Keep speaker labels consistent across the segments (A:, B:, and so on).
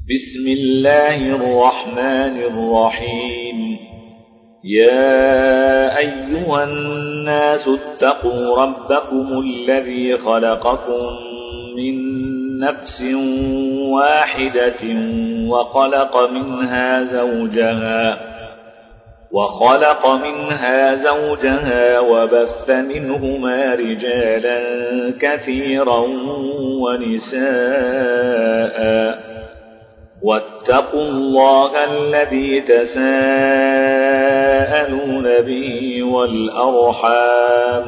A: بسم الله الرحمن الرحيم. يا أيها الناس اتقوا ربكم الذي خلقكم من نفس واحدة وخلق منها زوجها وبث منهما رجالا كثيرا ونساء واتقوا الله الذي تساءلون به والأرحام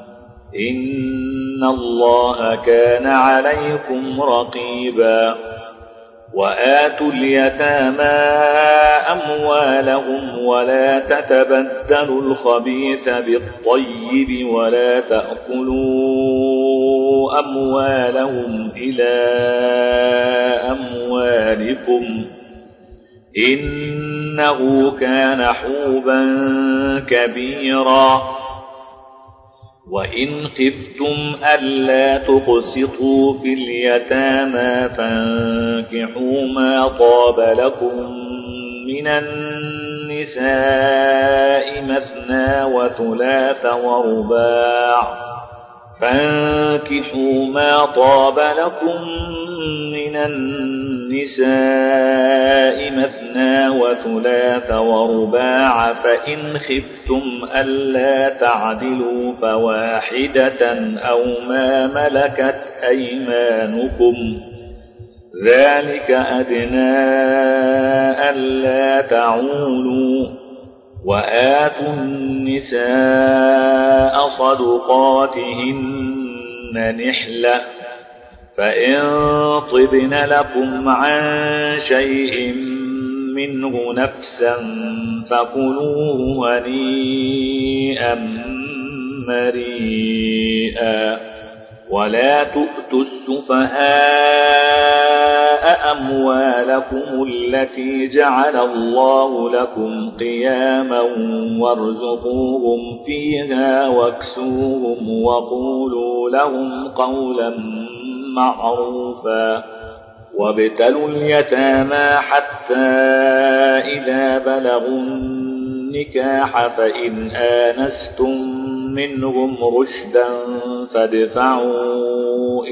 A: إن الله كان عليكم رقيبا. وآتوا اليتامى أموالهم ولا تتبدلوا الخبيث بالطيب ولا تأكلوا أموالهم إلى أموالكم إنه كان حوبا كبيرا. وإن خفتم ألا تقسطوا في اليتامى فانكحوا ما طاب لكم من النساء مثنى وثلاث ورباع فإن خفتم ألا تعدلوا فواحدة أو ما ملكت أيمانكم ذلك أدنى ألا تعولوا. وآتوا النساء صدقاتهن نحلة فإن طبن لكم عن شيء منه نفسا فكلوه هنيئا مريئا. ولا تؤتوا السفهاء أموالكم التي جعل الله لكم قياما وارزقوهم فيها واكسوهم وقولوا لهم قولا معروفا. وابتلوا اليتامى حتى إذا بلغوا النكاح فإن آنستم منهم رشدا فادفعوا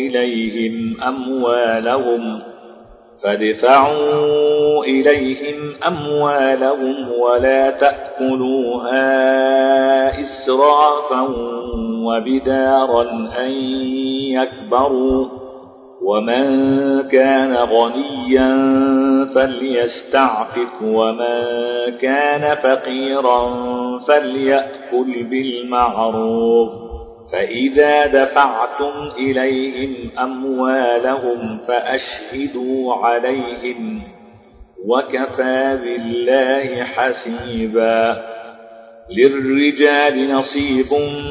A: إليهم أموالهم ولا تأكلوها إسرافا وبدارا أن يكبروا. ومن كان غنيا فليستعفف ومن كان فقيرا فليأكل بالمعروف. فإذا دفعتم إليهم أموالهم فأشهدوا عليهم وكفى بالله حسيبا. للرجال نصيب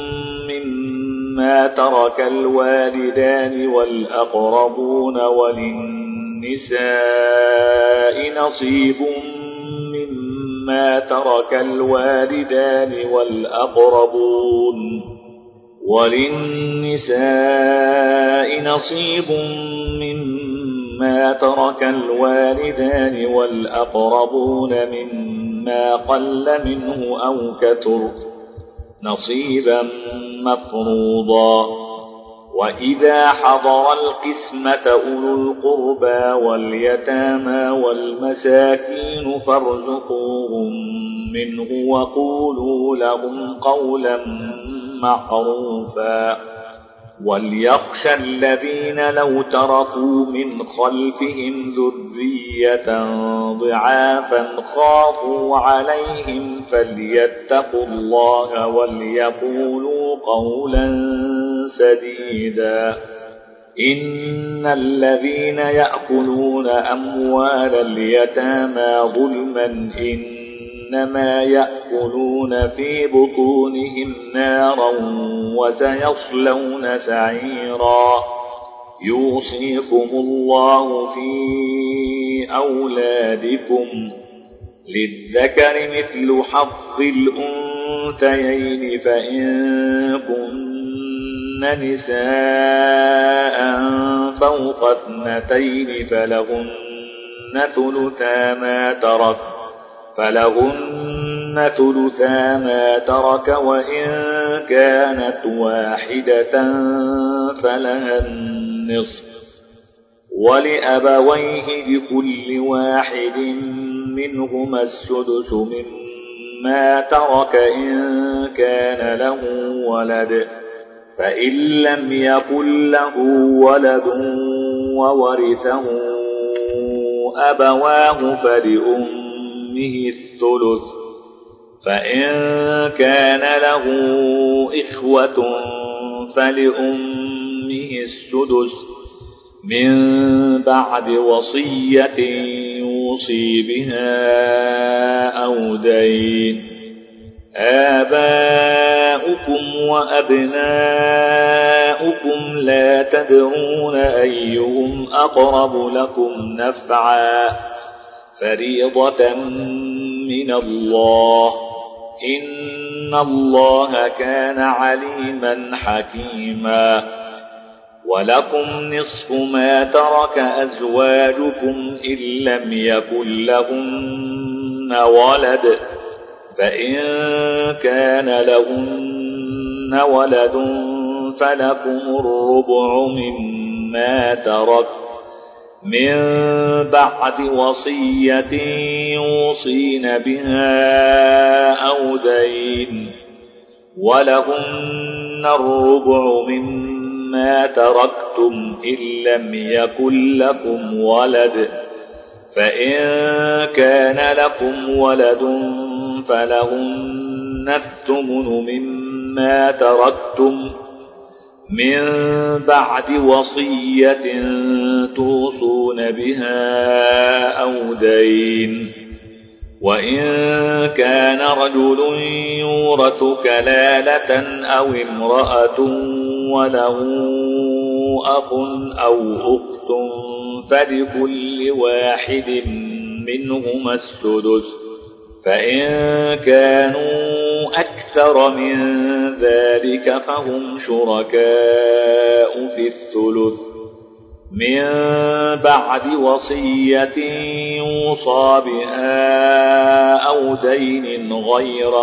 A: مما ترك الوالدان والأقربون وللنساء نصيب مما ترك الوالدان والأقربون مما قل منه أو كثر نصيبا مفروضا. وإذا حضر القسمة أولو القربى واليتامى والمساكين فارزقوهم منه وقولوا لهم قولا معروفا. وليخشى الذين لو تركوا من خلفهم ذرية ضعافا خافوا عليهم فليتقوا الله وليقولوا قولا سديدا. إن الذين يأكلون أموال اليتامى ظلما إنما يأكلون في بطونهم نارا وسيصلون سعيرا. يوصيكم الله في أولادكم للذكر مثل حظ الأنثيين فإن كن نساء فوق 2 فلهن فلهن ثلثا ما ترك وإن كانت واحدة فلها النصف ولأبويه لكل واحد منهما السدس مما ترك إن كان له ولد فإن لم يكن له ولد وورثه أبواه فلأمه الثلث فإن كان له إخوة فلأمه السدس من بعد وصية يوصي بها أو دين. آباؤكم وأبناؤكم لا تدرون أيهم أقرب لكم نفعا فريضة من الله إن الله كان عليما حكيما. ولكم نصف ما ترك أزواجكم إن لم يكن لهن ولد فإن كان لهن ولد فلكم الربع مما ترك من بعد وصية يوصين بها أو دين ولهن الربع مما تركتم إن لم يكن لكم ولد فإن كان لكم ولد فلهن الثمن مما تركتم من بعد وصية توصون بها أو دين. وإن كان رجل يورث كلالة أو امرأة وله أخ أو أخت فلكل واحد منهما السدس فإن كانوا أكثر من ذلك فهم شركاء في الثلث من بعد وصية يوصى بها أو دين غير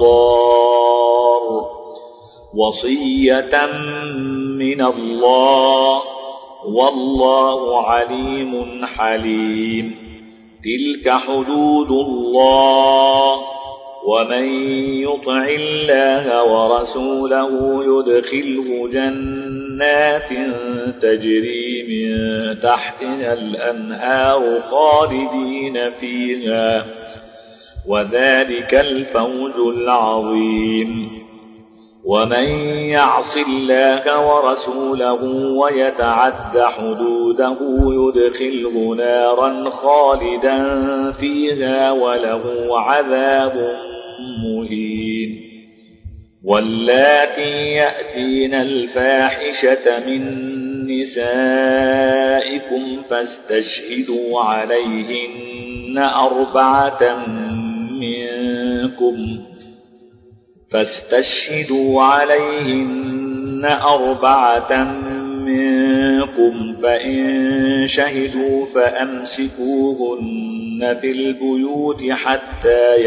A: مضار وصية من الله والله عليم حليم. تلك حدود الله ومن يطع الله ورسوله يدخله جنات تجري من تحتها الأنهار خالدين فيها وذلك الفوز العظيم. ومن يعص الله ورسوله ويتعد حدوده يدخله نارا خالدا فيها وله عذاب مهين. واللاتي يأتين الفاحشة من نسائكم فاستشهدوا عليهن أربعة منكم فإن شهدوا فأمسكوهن في البيوت حتى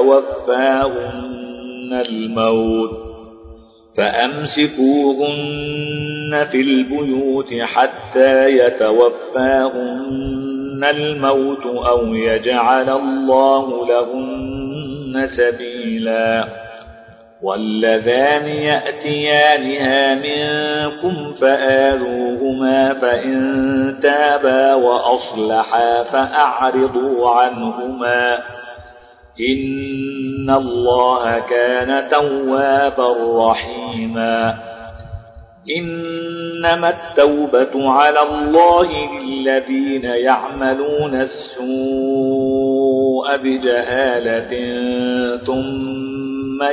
A: يتوفاهن الموت أو يجعل الله لهن سبيلا. واللذان يأتيانها منكم فآذوهما فإن تابا وأصلحا فأعرضوا عنهما إن الله كان توابا رحيما. إنما التوبة على الله للذين يعملون السوء بجهالة ثم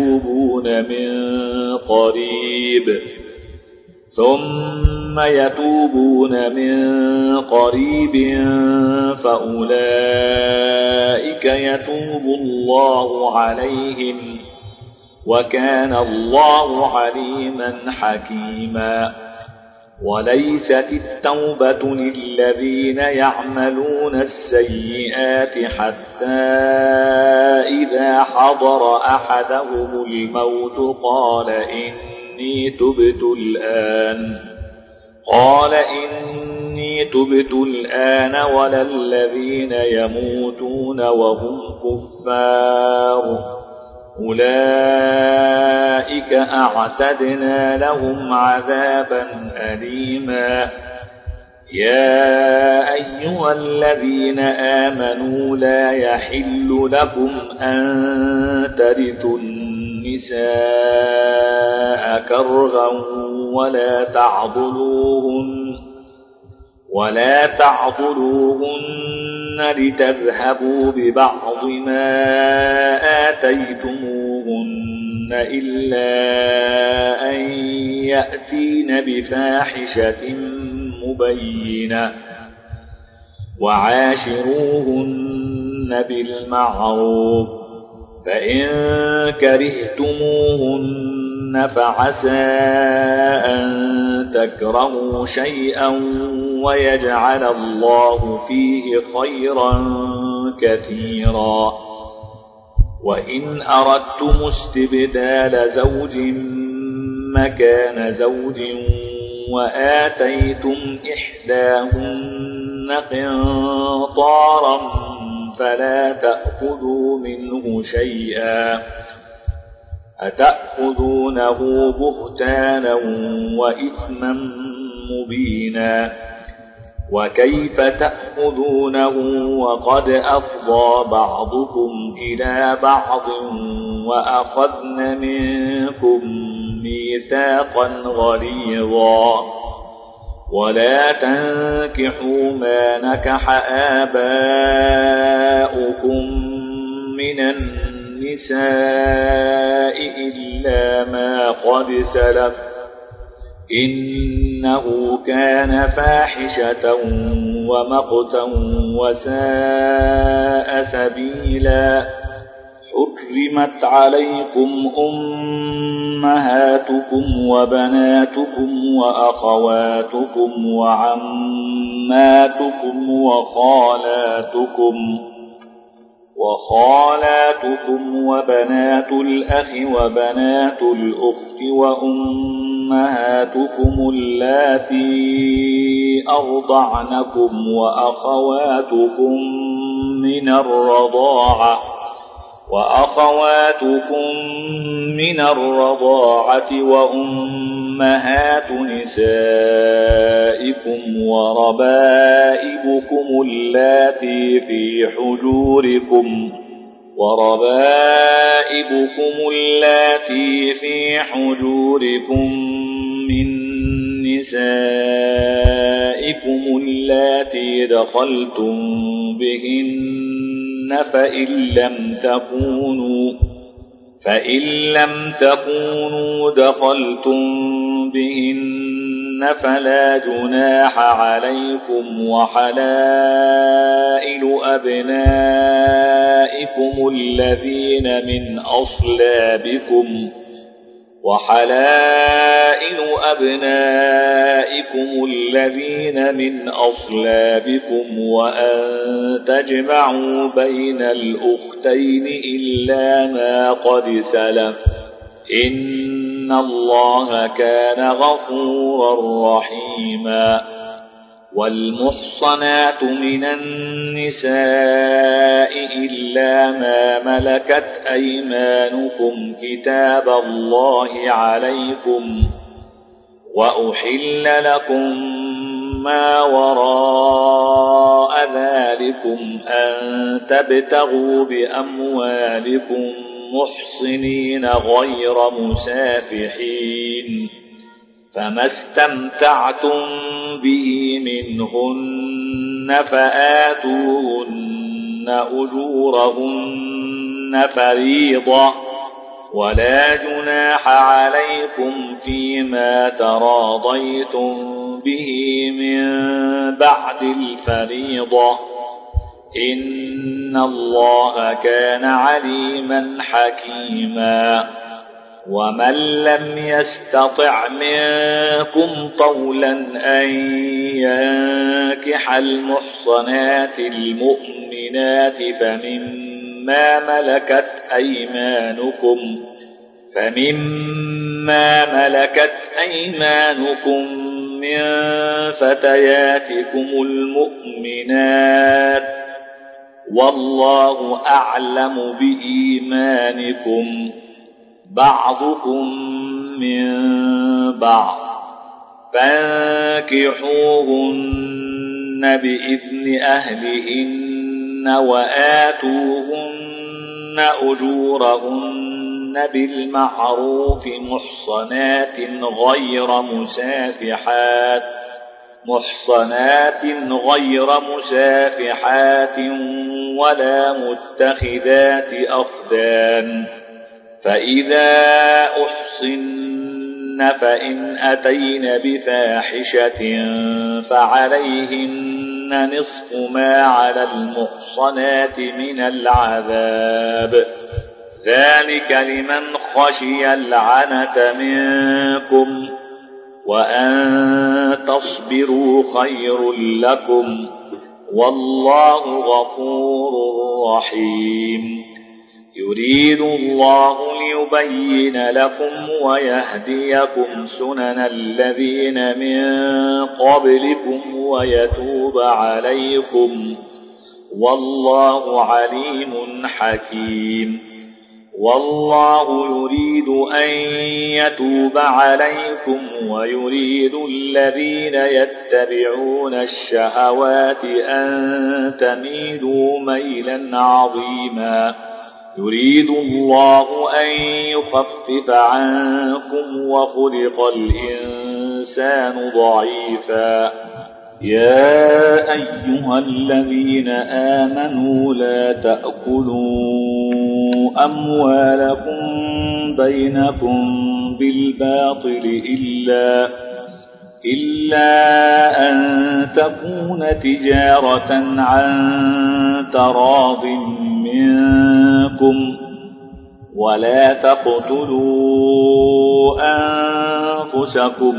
A: يتوبون من قريب فأولئك يتوب الله عليهم وكان الله عليما حكيما. وليست التوبة للذين يعملون السيئات حتى إذا حضر أحدهم الموت قال إني تبت الآن ولا الذين يموتون وهم كفار أولئك أعتدنا لهم عذابا أليما يا أيها الذين آمنوا لا يحل لكم أن ترثوا النساء كرها ولا تعضلوهن لتذهبوا ببعض ما آتيتموهن إلا أن يأتين بفاحشة مبينة وعاشروهن بالمعروف فإن كرهتموهن فعسى أن تكرهوا شيئا ويجعل الله فيه خيرا كثيرا وإن أردتم استبدال زوج مكان زوج وآتيتم إحداهن قنطارا فلا تأخذوا منه شيئا أتأخذونه بهتانا وإثما مبينا وكيف تأخذونه وقد أفضى بعضكم إلى بعض وأخذن منكم ميثاقا غليظا ولا تنكحوا ما نكح آباؤكم من النساء إلا ما قد سلف إنه كان فاحشة ومقتا وساء سبيلا حرمت عليكم أمهاتكم وبناتكم وأخواتكم وعماتكم وخالاتكم وبنات الأخ وبنات الأخت وأمهاتكم اللاتي أرضعنكم وأخواتكم من الرضاعة وأمهات نسائكم وربائبكم اللاتي في حجوركم من نسائكم اللاتي دخلتم بهن فإن لم تكونوا دخلتم بهن فلا جناح عليكم وحلائل أبنائكم الذين من أصلابكم وأن تجمعوا بين الأختين إلا ما قد سلف إن الله كان غفورا رحيما والمحصنات من النساء إلا ما ملكت أيمانكم كتاب الله عليكم وأحل لكم ما وراء ذلكم أن تبتغوا بأموالكم محصنين غير مسافحين فما استمتعتم به منهن فآتوهن أجورهن فريضة ولا جناح عليكم فيما تراضيتم به من بعد الفريضة إن الله كان عليما حكيما ومن لم يستطع منكم طولا أن ينكح المحصنات المؤمنات فمما ملكت أيمانكم من فتياتكم المؤمنات والله أعلم بإيمانكم بعضكم من بعض فانكحوهن بإذن أهلهن وآتوهن أجورهن بالمعروف محصنات غير مسافحات ولا متخذات أخدان فإذا أحصن فإن أتين بفاحشة فعليهن نصف ما على المحصنات من العذاب ذلك لمن خشي العنة منكم وأن تصبروا خير لكم والله غفور رحيم يريد الله ليبين لكم ويهديكم سنن الذين من قبلكم ويتوب عليكم والله عليم حكيم والله يريد أن يتوب عليكم ويريد الذين يتبعون الشهوات أن تميلوا ميلا عظيما يريد الله أن يخفف عنكم وخلق الإنسان ضعيفا يا أيها الذين آمنوا لا تأكلوا أموالكم بينكم بالباطل إلا أن تكون تجارة عن تراض منكم ولا تقتلوا أنفسكم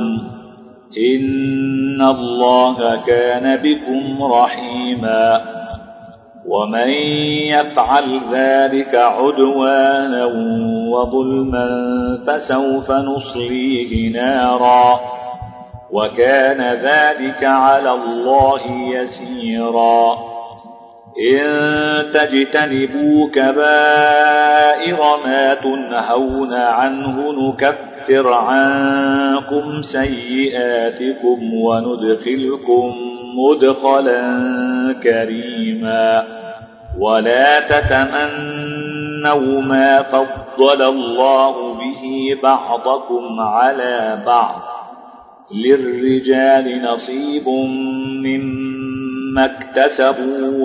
A: إن الله كان بكم رحيما ومن يفعل ذلك عدوانا وظلما فسوف نصليه نارا وكان ذلك على الله يسيرا إن تجتنبوا كبائر ما تنهون عنه نكفر عنكم سيئاتكم وندخلكم مدخلا كريما ولا تتمنوا ما فضل الله به بعضكم على بعض للرجال نصيب مما اكتسبوا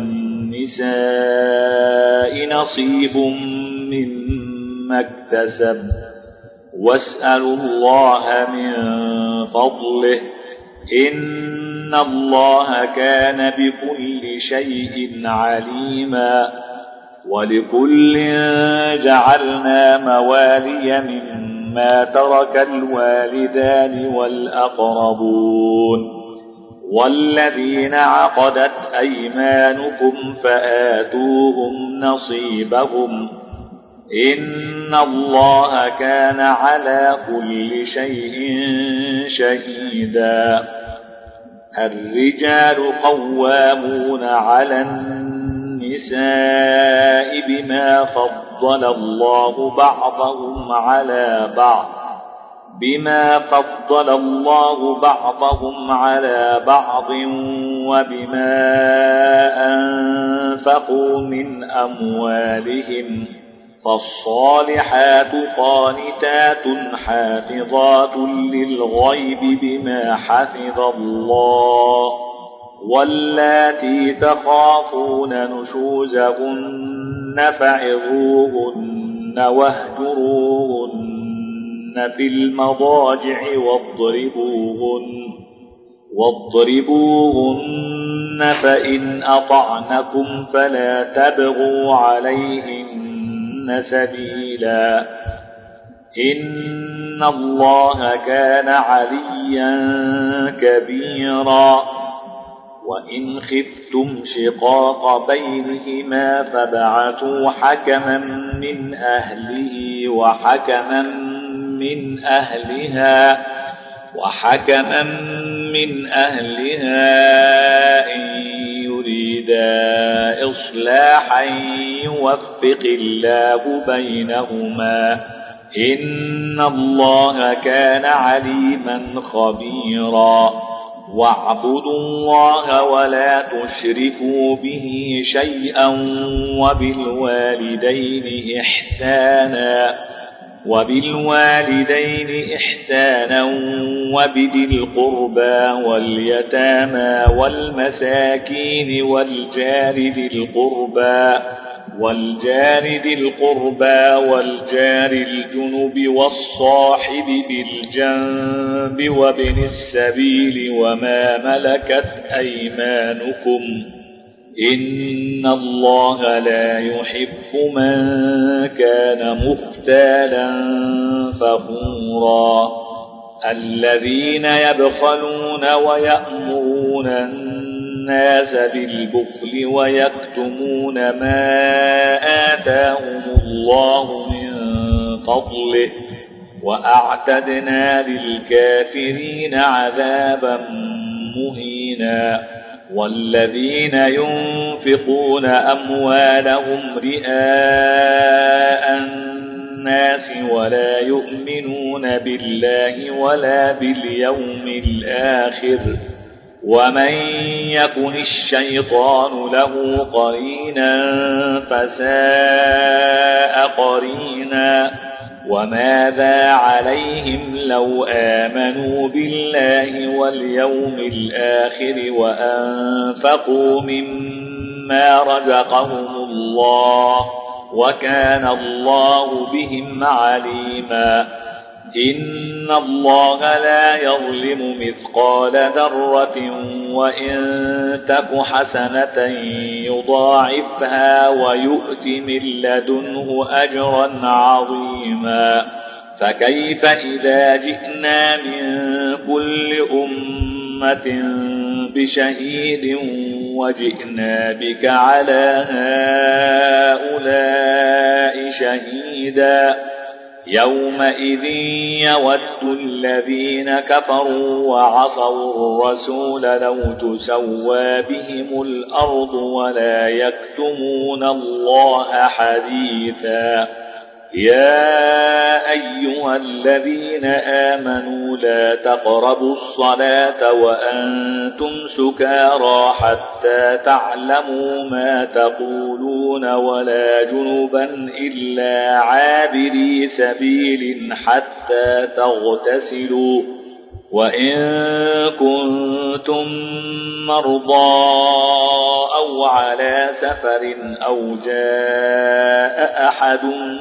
A: وللنساء نصيب مما اكتسب واسألوا الله من فضله إن الله كان بكل شيء عليما ولكل جعلنا موالي مما ترك الوالدان والأقربون والذين عقدت أيمانكم فآتوهم نصيبهم إن الله كان على كل شيء شهيدا الرجال قوامون على النساء بما فضل الله بعضهم على بعض وبما أنفقوا من أموالهم فالصالحات قانتات حافظات للغيب بما حفظ الله واللاتي تخافون نشوزهن فعظوهن واهجروهن في المضاجع واضربوهن فإن أطعنكم فلا تبغوا عليهن سبيلا إن الله كان عليا كبيرا. وإن خفتم شقاق بينهما فابعثوا حكما من أهله وحكما من أهلها إن يريدا إصلاحا يوفق الله بينهما إن الله كان عليما خبيرا. واعبدوا الله ولا تشركوا به شيئا وبالوالدين إحسانا وبذي القربى واليتامى والمساكين والجار ذي القربى والجار الجنب والصاحب بالجنب وابن السبيل وما ملكت أيمانكم إن الله لا يحب من كان مختالا فخورا. الذين يبخلون ويأمرون الناس بالبخل ويكتمون ما آتاهم الله من فضله وأعتدنا للكافرين عذابا مهينا. والذين ينفقون أموالهم رئاء الناس ولا يؤمنون بالله ولا باليوم الآخر ومن يكن الشيطان له قرينا فساء قرينا. وماذا عليهم لو آمنوا بالله واليوم الآخر وأنفقوا مما رزقهم الله وكان الله بهم عليما. إن الله لا يظلم مثقال ذرة وإن تك حسنة يضاعفها ويؤت من لدنه أجرا عظيما. فكيف إذا جئنا من كل أمة بشهيد وجئنا بك على هؤلاء شهيدا. يومئذ يود الذين كفروا وعصوا الرسول لو تسوى بهم الأرض ولا يكتمون الله حديثا. يا أيها الذين آمنوا لا تقربوا الصلاة وأنتم سكارى حتى تعلموا ما تقولون ولا جنبا إلا عابري سبيل حتى تغتسلوا. وإن كنتم مرضى أو على سفر أو جاء أحد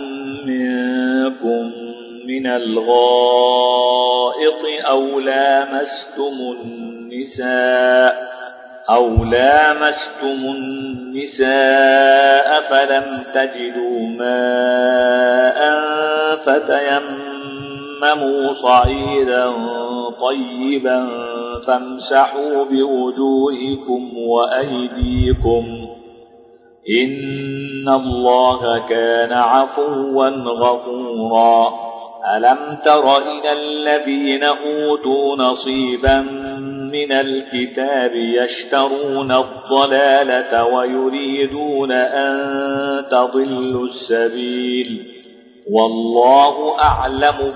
A: منكم من الغائط أو لامستم النساء فلم تجدوا ماء فتيمموا صعيدا طيبا فامسحوا بوجوهكم وأيديكم إن الله كان عفوا غفورا. ألم تر إلى الذين أوتوا نصيبا من الكتاب يشترون الضلالة ويريدون أن تضلوا السبيل والله أعلم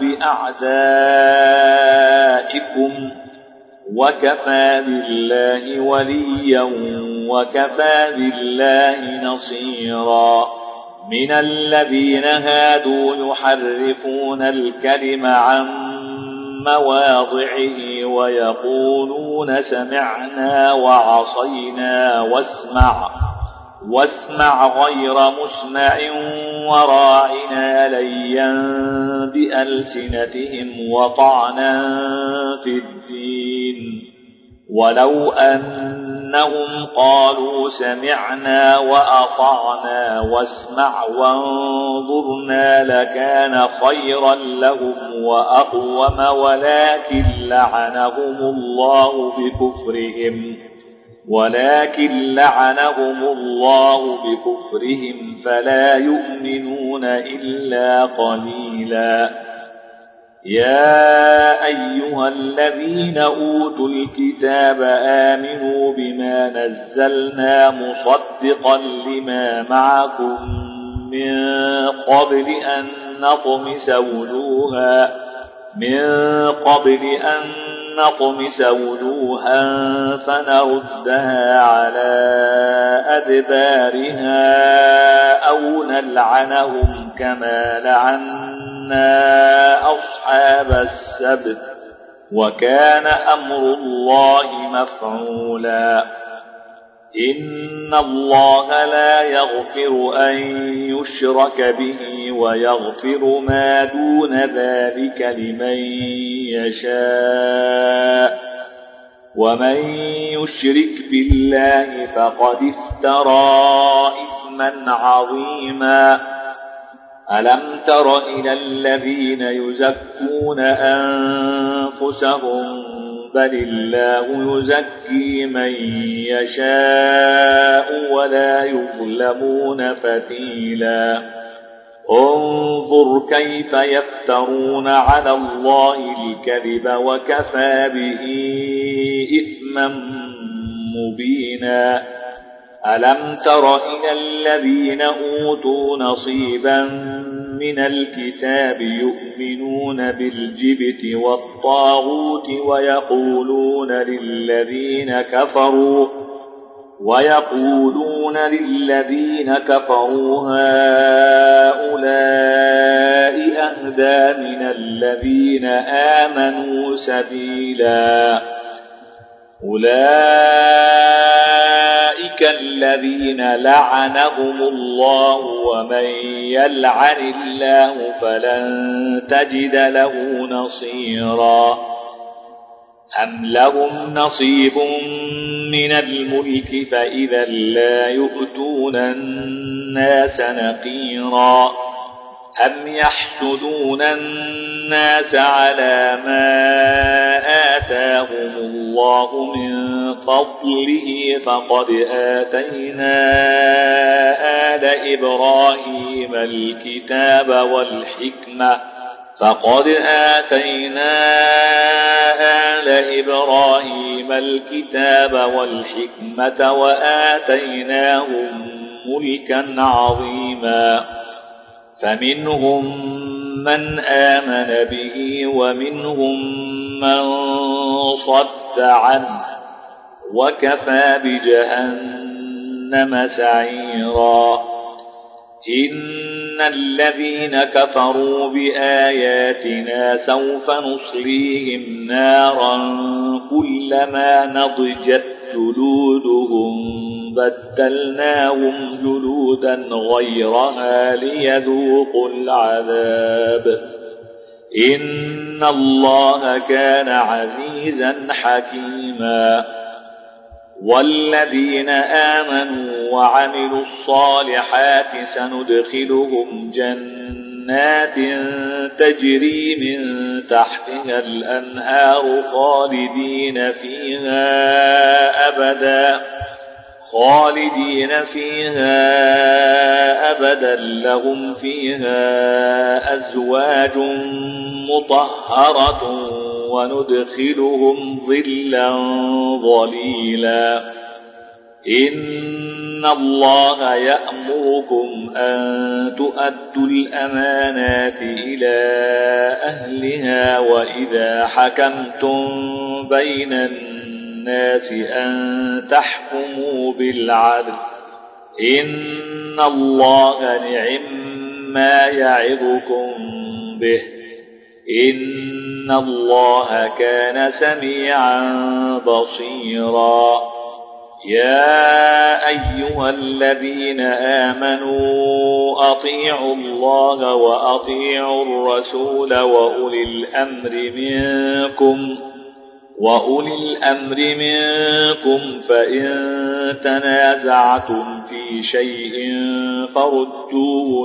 A: بأعدائكم وكفى بالله وليا وكفى بالله نصيرا. من الذين هادوا يحرفون الكلم عن مواضعه ويقولون سمعنا وعصينا واسمع غير مسمع وراعنا ليا بألسنتهم وطعنا في الدين ولو أن أنهم قالوا سمعنا وأطعنا واسمع وانظرنا لكان خيرا لهم وأقوم ولكن لعنهم الله بكفرهم فلا يؤمنون إلا قليلا. يا أيها الذين أوتوا الكتاب آمنوا بما نزلنا مصدقا لما معكم من قبل أن نطمس وجوها فنردها على أدبارها أو نلعنهم كما لعنا أصحاب السبت وكان أمر الله مفعولا. إن الله لا يغفر أن يشرك به ويغفر ما دون ذلك لمن يشاء ومن يشرك بالله فقد افترى إثما عظيما. ألم تر إلى الذين يزكون أنفسهم بل الله يزكي من يشاء ولا يظلمون فتيلا. انظر كيف يفترون على الله الكذب وكفى به إثما مبينا. ألم تر إلى الذين أوتوا نصيبا من الكتاب يؤمنون بالجبت والطاغوت ويقولون للذين كفروا هؤلاء أهدى من الذين آمنوا سبيلا. أولئك الذين لعنهم الله ومن يلعن الله فلن تجد له نصيرا. أم لهم نصيب من الملك فإذا لا يؤتون الناس نقيرا. أم يحسدون الناس على ما آتاهم الله من فضله فقد آتينا آل إبراهيم الكتاب والحكمة وآتيناهم ملكا عظيما. فمنهم من آمن به ومنهم من صد عنه وكفى بجهنم سعيرا. إن الذين كفروا بآياتنا سوف نصليهم نارا كلما نضجت جلودهم بدلناهم جلودا غيرها ليذوقوا العذاب. إن الله كان عزيزا حكيما. والذين آمنوا وعملوا الصالحات سندخلهم جنات تجري من تحتها الأنهار خالدين فيها أبدا لهم فيها أزواج مطهرة وندخلهم ظلا ظليلا. إن الله يأمركم أن تؤدوا الأمانات إلى أهلها وإذا حكمتم بين الناس أن تحكموا بالعدل. إن الله نعما يعظكم به. إن الله كان سميعا بصيرا. يا أيها الذين آمنوا أطيعوا الله وأطيعوا الرسول وأولي الأمر منكم وأولي الأمر منكم فإن تنازعتم في شيء فردوه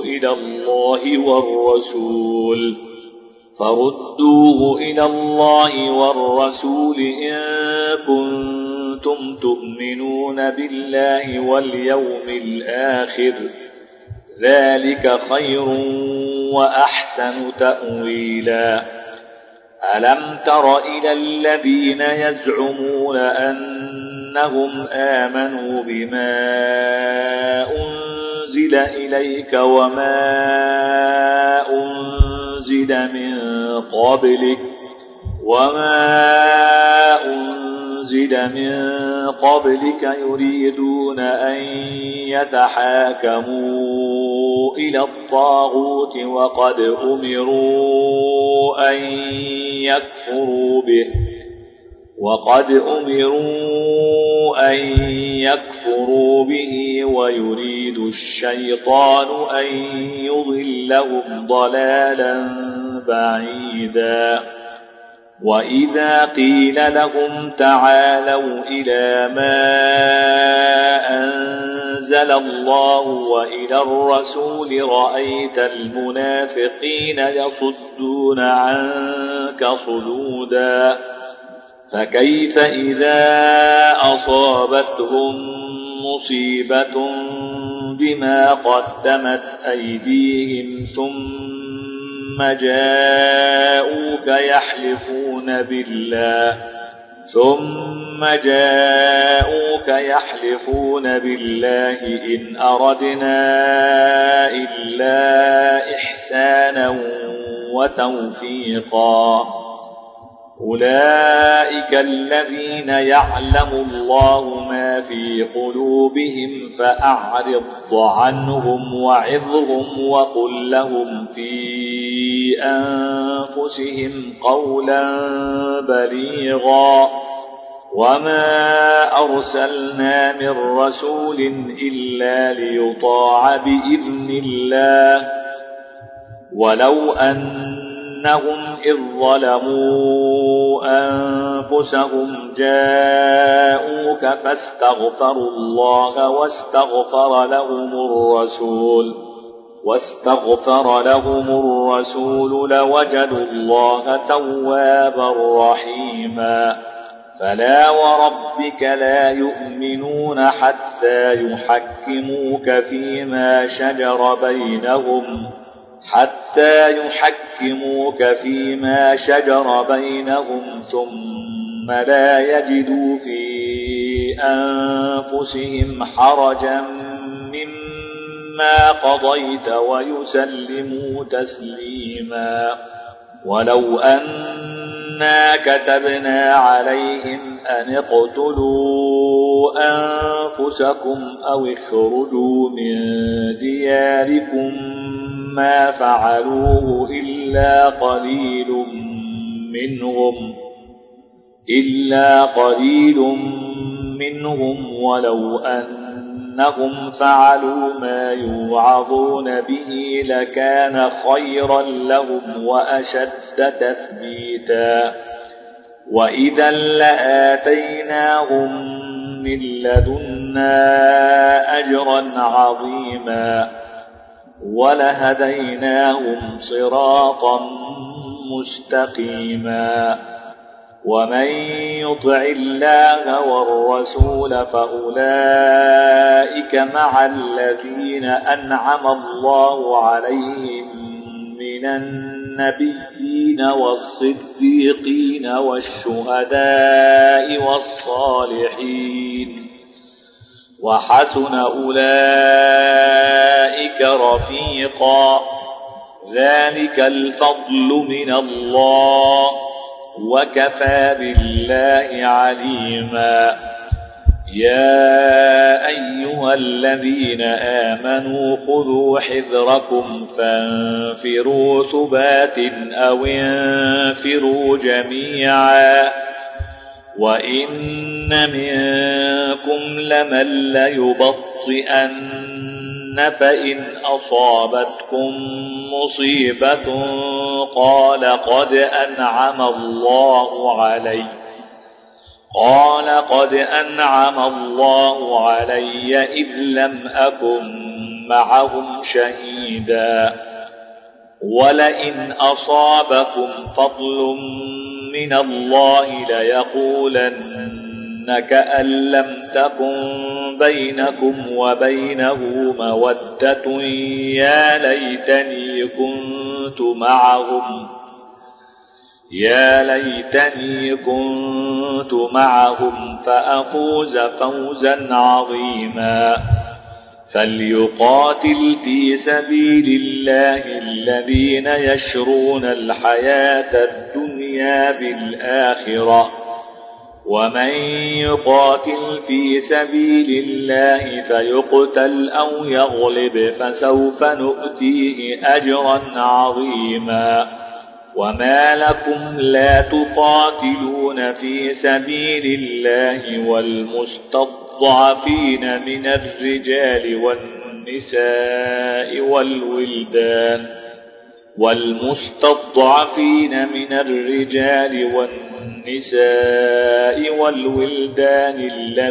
A: إلى الله والرسول إن كنتم تؤمنون بالله واليوم الآخر ذلك خير وأحسن تأويلا ألم تر إلى الذين يزعمون أنهم آمنوا بما أنزل إليك وما أنزل من قبلك يريدون أن يتحاكموا إلى الطاغوت وقد أمروا أن يكفروا به ويريد الشيطان أن يضلهم ضلالا بعيدا وإذا قيل لهم تعالوا إلى ما أنزل الله وإلى الرسول رأيت المنافقين يصدون عنك صدودا فكيف إذا أصابتهم مصيبة بما قدمت أيديهم ثم جاءوك يحلفون بالله إن أردنا إلا إحسانا وتوفيقا أولئك الذين يعلم الله ما في قلوبهم فأعرض عنهم وعظهم وقل لهم في أنفسهم قولا بليغا وما أرسلنا من رسول إلا ليطاع بإذن الله ولو أنهم إذ ظلموا أنفسهم جاءوك فاستغفروا الله واستغفر لهم الرسول لوجدوا الله توابا رحيما فلا وربك لا يؤمنون حتى يحكموك فيما شجر بينهم ثم لا يجدوا في أنفسهم حرجا مما قضيت ويسلموا تسليما ولو أنا كتبنا عليهم أن اقتلوا أنفسكم أو اخرجوا من دياركم ما فعلوه إلا قليل منهم ولو أنهم فعلوا ما يوعظون به لكان خيرا لهم وأشد تثبيتا وإذا لآتيناهم من لدنا أجرا عظيما ولهديناهم صراطا مستقيما ومن يطع الله والرسول فأولئك مع الذين أنعم الله عليهم من النبيين والصديقين والشهداء والصالحين وحسن أولئك رفيقا ذلك الفضل من الله وكفى بالله عليما يا أيها الذين آمنوا خذوا حذركم فانفروا ثبات أو انفروا جميعا وإن منكم لمن ليبطئن فإن أصابتكم مصيبة قال قد أنعم الله علي قال قد أنعم الله علي إذ لم أكن معهم شهيدا ولئن أصابكم فضل من الله ليقولن كأن لم تكن بينكم وبينه مودة يا ليتني كنت معهم فأفوز فوزا عظيما فليقاتل في سبيل الله الذين يشرون الحياة الدنيا بالآخرة ومن يقاتل في سبيل الله فيقتل أو يغلب فسوف نؤتيه أجرا عظيما وما لكم لا تقاتلون في سبيل الله والمستضعفين من الرجال والنساء والولدان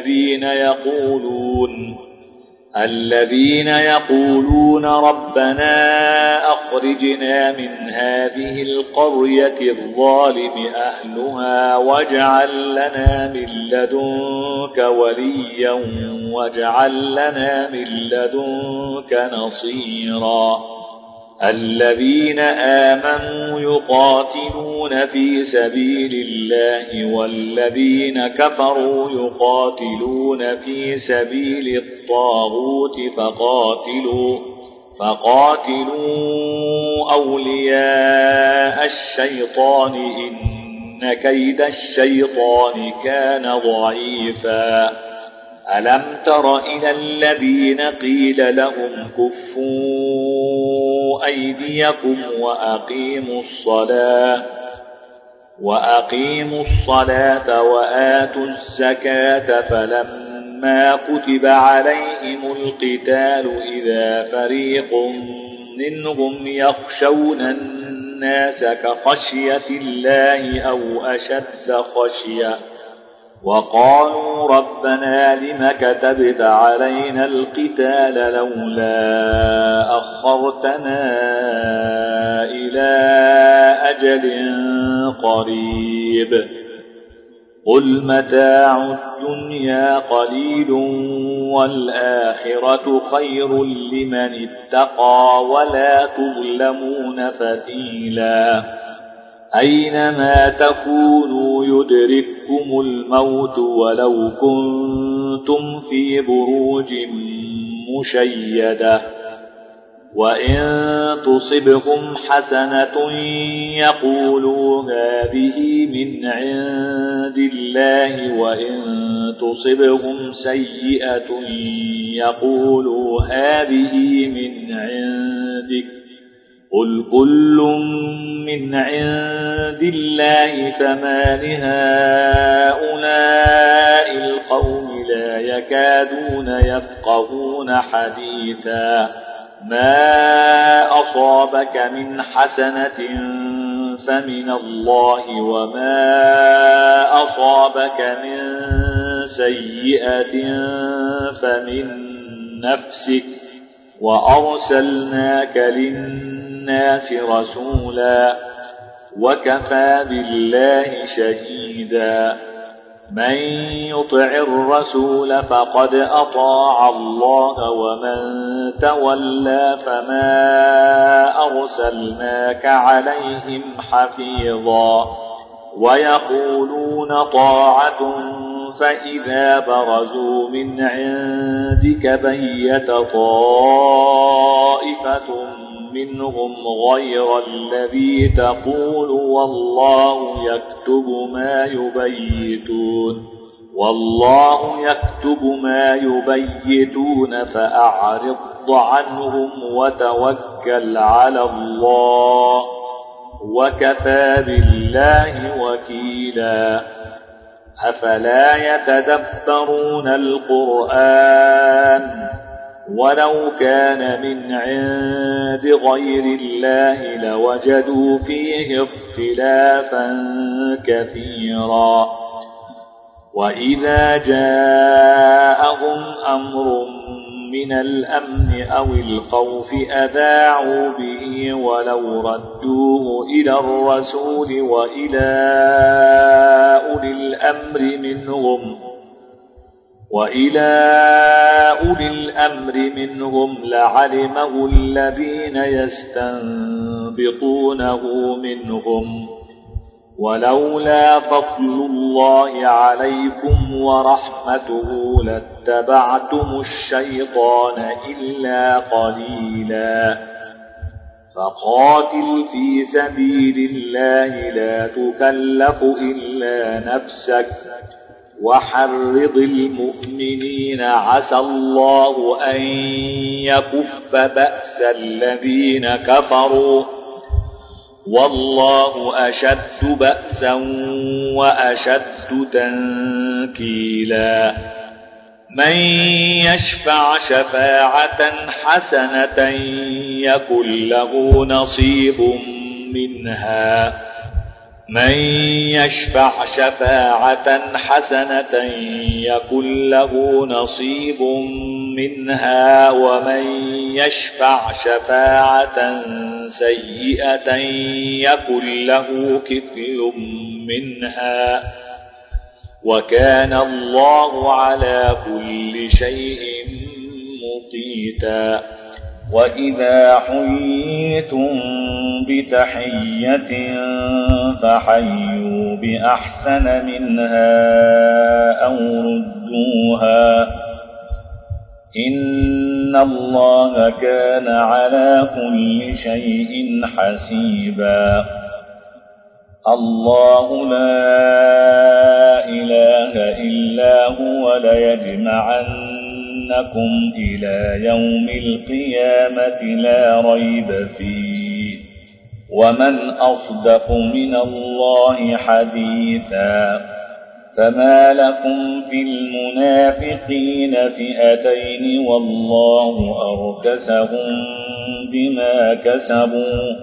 A: الذين يقولون ربنا أخرجنا من هذه القرية الظالم أهلها واجعل لنا من لدنك وليا واجعل لنا من لدنك نصيرا الذين آمنوا يقاتلون في سبيل الله والذين كفروا يقاتلون في سبيل الطاغوت فقاتلوا أولياء الشيطان إن كيد الشيطان كان ضعيفا ألم تر إلى الذين قيل لهم كفوا أيديكم وأقيموا الصلاة وآتوا الزكاة فلما كتب عليهم القتال إذا فريق منهم يخشون الناس كخشية الله أو أشد خشية وقالوا ربنا لم كتبت علينا القتال لولا أخرتنا إلى أجل قريب قل متاع الدنيا قليل والآخرة خير لمن اتقى ولا تظلمون فتيلا أينما تكونوا يدرككم الموت ولو كنتم في بروج مشيدة وإن تصبهم حسنة يقولوا هذه من عند الله وإن تصبهم سيئة يقولوا هذه من عندك قل كل من عند الله فما لهؤلاء القوم لا يكادون يفقهون حديثا ما أصابك من حسنة فمن الله وما أصابك من سيئة فمن نفسك وأرسلناك للناس رسولا وكفى بالله شهيدا من يطع الرسول فقد أطاع الله ومن تولى فما أرسلناك عليهم حفيظا ويقولون طاعة فإذا برزوا من عندك بيت طائفة منهم غير الذي تقول والله يكتب ما يبيتون فأعرض عنهم وتوكل على الله وكفى بالله وكيلا أفلا يتدبرون القرآن ولو كان من عند غير الله لوجدوا فيه اختلافا كثيرا وإذا جاءهم أمر من الأمن أو الخوف أذاعوا به ولو ردوه إلى الرسول وإلى أولي الأمر منهم لعلمه الذين يستنبطونه منهم ولولا فضل الله عليكم ورحمته لاتبعتم الشيطان إلا قليلا فقاتل في سبيل الله لا تكلف إلا نفسك وحرض المؤمنين عسى الله أن يكف بأس الذين كفروا والله أشد بأسا وأشد تنكيلا من يشفع شفاعة حسنة يكن له نصيب منها ومن يشفع شفاعة سيئة يكن له كفل منها وكان الله على كل شيء مقيتا وإذا حييتم بتحية فحيوا بأحسن منها أو ردوها إن الله كان على كل شيء حسيبا الله لا إله إلا هو ليجمعنكم إلى يوم القيامة لا ريب فيه ومن أصدق من الله حديثا فما لكم في المنافقين فئتين والله أركسهم بما كسبوا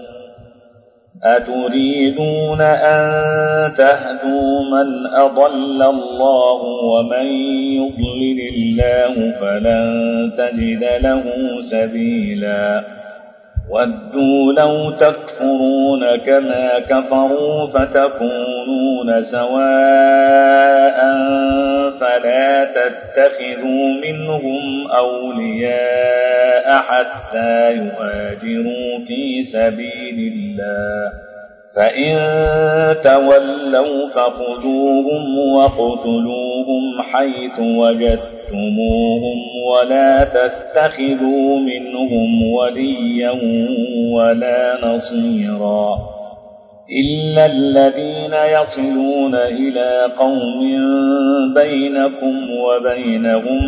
A: أتريدون أن تهدوا من أضل الله ومن يضلل الله فلن تجد له سبيلا ودوا لو تكفرون كما كفروا فتكونون سواء فلا تتخذوا منهم أولياء حتى يهاجروا في سبيل الله فإن تولوا فخذوهم واقتلوهم حيث وجدتموهم ولا تتخذوا منهم وليا ولا نصيرا إلا الذين يصلون إلى قوم بينكم وبينهم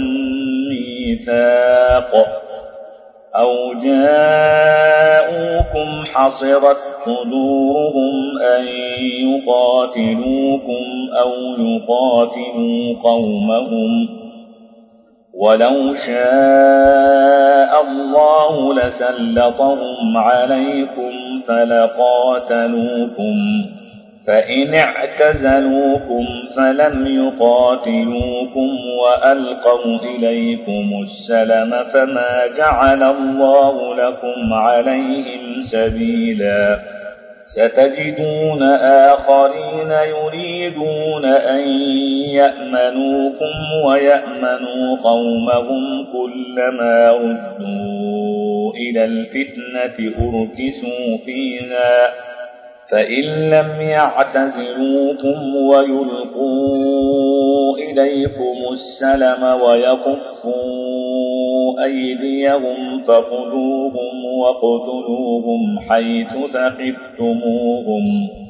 A: ميثاق أو جاءوكم حصرت صدورهم أن يقاتلوكم أو يقاتلوا قومهم ولو شاء الله لسلطهم عليكم فلقاتلوكم فإن اعتزلوكم فلم يقاتلوكم وألقوا إليكم السلم فما جعل الله لكم عليهم سبيلا ستجدون آخرين يريدون أن يأمنوكم ويأمنوا قومهم كلما ردوا إلى الفتنة أركسوا فيها فإن لم يعتزلوكم ويلقوا إليكم السلم ويكفوا أيديهم فخذوهم واقتلوهم حيث ثقفتموهم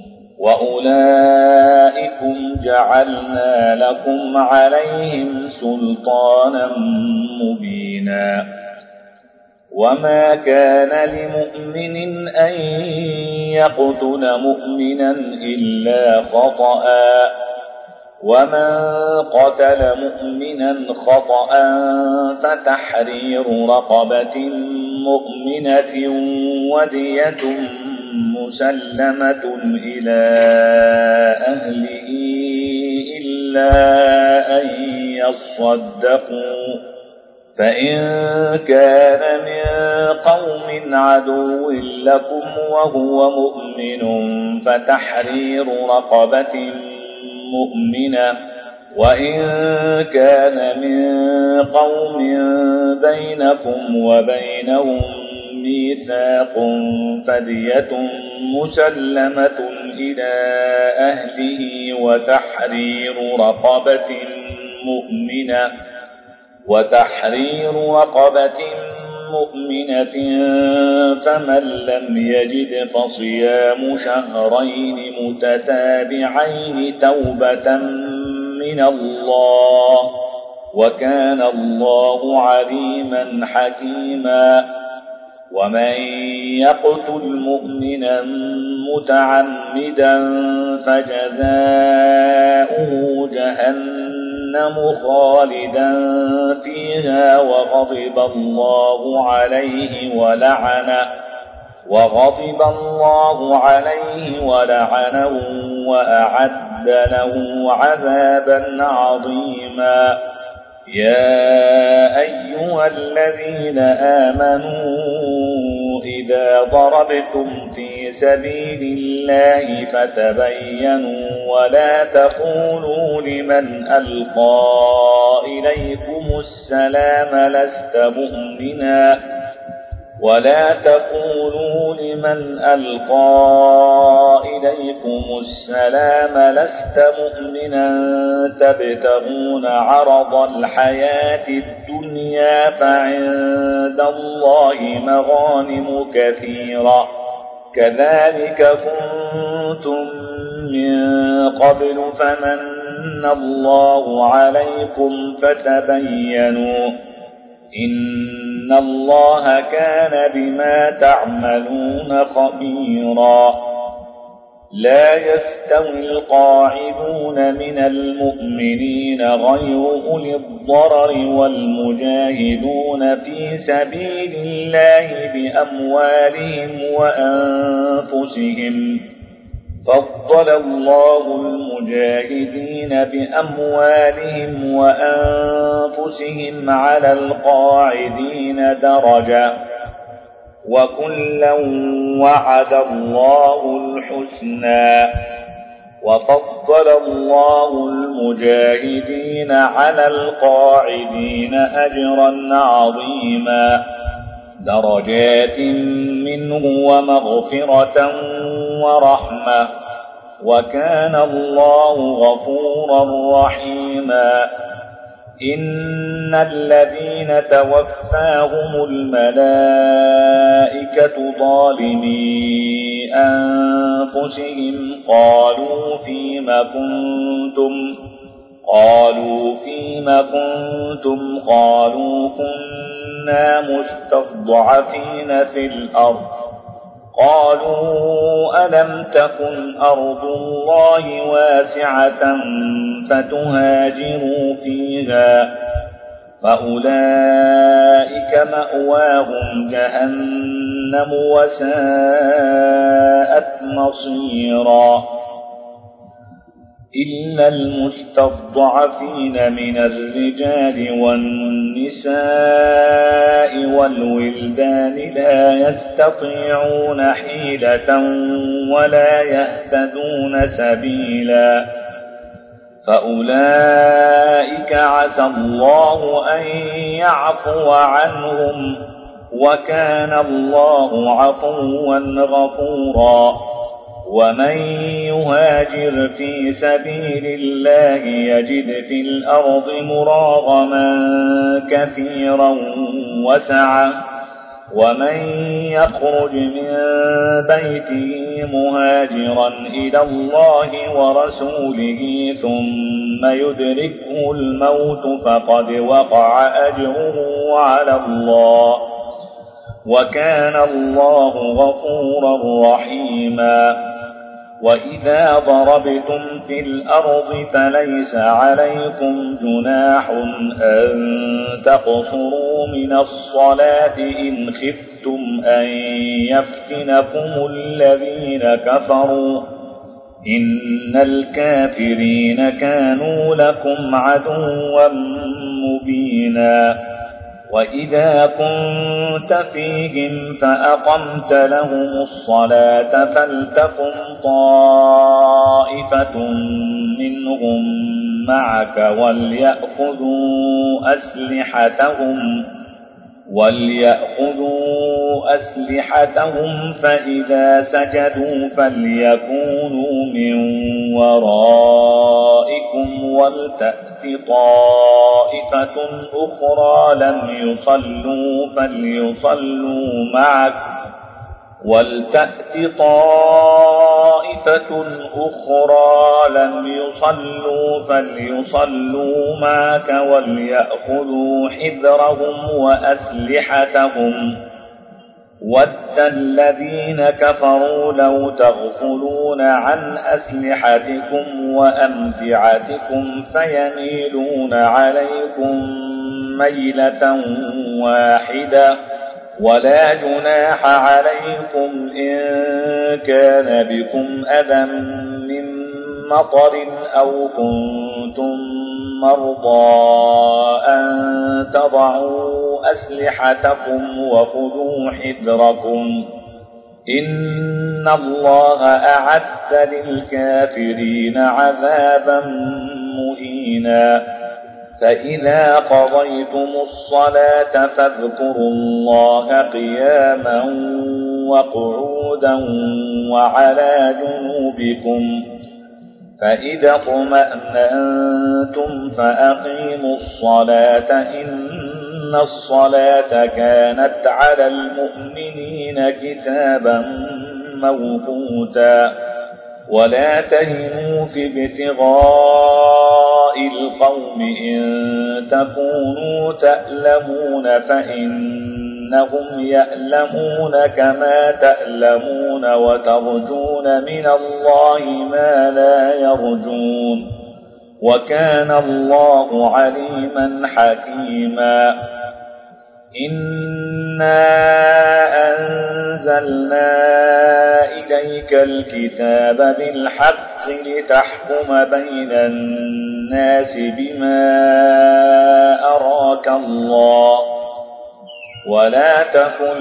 A: وأولئكم جعلنا لكم عليهم سلطانا مبينا وما كان لمؤمن أن يقتل مؤمنا إلا خطأ ومن قتل مؤمنا خطأ فتحرير رقبة مؤمنة ودية مسلمة إلى أهله إلا إلا أن يصدقوا فإن كان من قوم عدو لكم وهو مؤمن فتحرير رقبة مؤمنة وإن كان من قوم بينكم وبينهم ميثاق فدية مسلمة إلى أهله وتحرير رقبة مؤمنة فمن لم يجد فصيام شهرين متتابعين توبة من الله وكان الله عليما حكيما ومن يقتل مؤمنا متعمدا فجزاؤه جهنم خالدا فيها وغضب الله عليه ولعنه وأعد له عذابا عظيما يا أيها الذين آمنوا إذا ضربتم في سبيل الله فتبينوا ولا تقولوا لمن ألقى إليكم السلام لست مؤمنا تبتغون عرض الحياة الدنيا فعند الله مغانم كثيرة كذلك كنتم من قبل فمن الله عليكم فتبينوا إن الله كان بما تعملون خبيرا لا يستوي القاعدون من المؤمنين غير أولي الضرر والمجاهدون في سبيل الله بأموالهم وأنفسهم فضل الله المجاهدين بأموالهم وأنفسهم على القاعدين درجة وكلا وعد الله الحسنى وفضل الله المجاهدين على القاعدين أجرا عظيما درجات منه ومغفرة ورحمة وكان الله غفورا رحيما إن الذين توفاهم الملائكة ظالمي أنفسهم قالوا فيم كنتم قالوا كنا مستضعفين في الأرض قالوا ألم تكن أرض الله واسعة فتهاجروا فيها فأولئك مأواهم جهنم وساءت مصيرا إلا المستضعفين من الرجال والنساء والولدان لا يستطيعون حيلة ولا يهتدون سبيلا فأولئك عسى الله أن يعفو عنهم وكان الله عفوا غفورا ومن يهاجر في سبيل الله يجد في الأرض مراغما كثيرا وسعة ومن يخرج من بيته مهاجرا إلى الله ورسوله ثم يدركه الموت فقد وقع أجره على الله وكان الله غفورا رحيما وإذا ضربتم في الأرض فليس عليكم جناح أن تقصروا من الصلاة إن خفتم أن يفتنكم إن الكافرين كانوا لكم عدوا مبينا وإذا كنت فيهم فأقمت لهم الصلاة فلتقم طائفة منهم معك وليأخذوا أسلحتهم فإذا سجدوا فليكونوا من ورائكم ولتأت طائفة أخرى لم يصلوا فليصلوا معك وليأخذوا حذرهم وأسلحتهم ود الذين كفروا لو تغفلون عن أسلحتكم وأمتعتكم فيميلون عليكم ميلة واحدة ولا جناح عليكم إن كان بكم أذى من مطر أو كنتم مرضى أن تضعوا أسلحتكم وخذوا حذركم إن الله أعد للكافرين عذابا مهينا فإذا قضيتم الصلاة فاذكروا الله قياما وقعودا وعلى جنوبكم فإذا اطمأننتم فأقيموا الصلاة إن الصلاة كانت على المؤمنين كتابا موقوتا ولا تهنوا في ابتغاء القوم إن تكونوا تألمون فإنهم يألمون كما تألمون وترجون من الله ما لا يرجون وكان الله عليما حكيما إنا أنزلنا إليك الكتاب بالحق لتحكم بين الناس بما أراك الله ولا تكن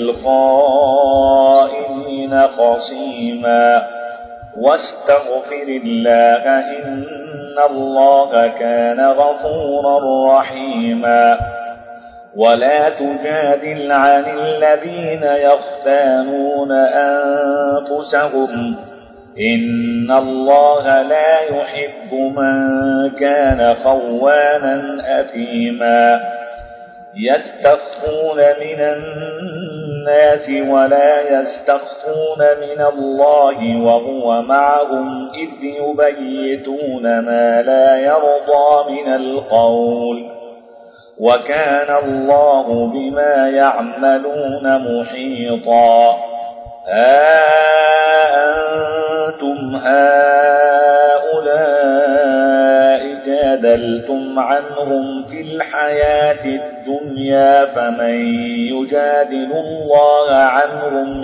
A: للخائنين خصيما واستغفر الله إن الله كان غفورا رحيما ولا تجادل عن الذين يختانون أنفسهم إن الله لا يحب من كان خوانا أثيما يستخفون من الناس ولا يستخفون من الله وهو معهم إذ يبيتون ما لا يرضى من القول وكان الله بما يعملون محيطا أنتم هؤلاء جادلتم عنهم في الحياة الدنيا فمن يجادل الله عنهم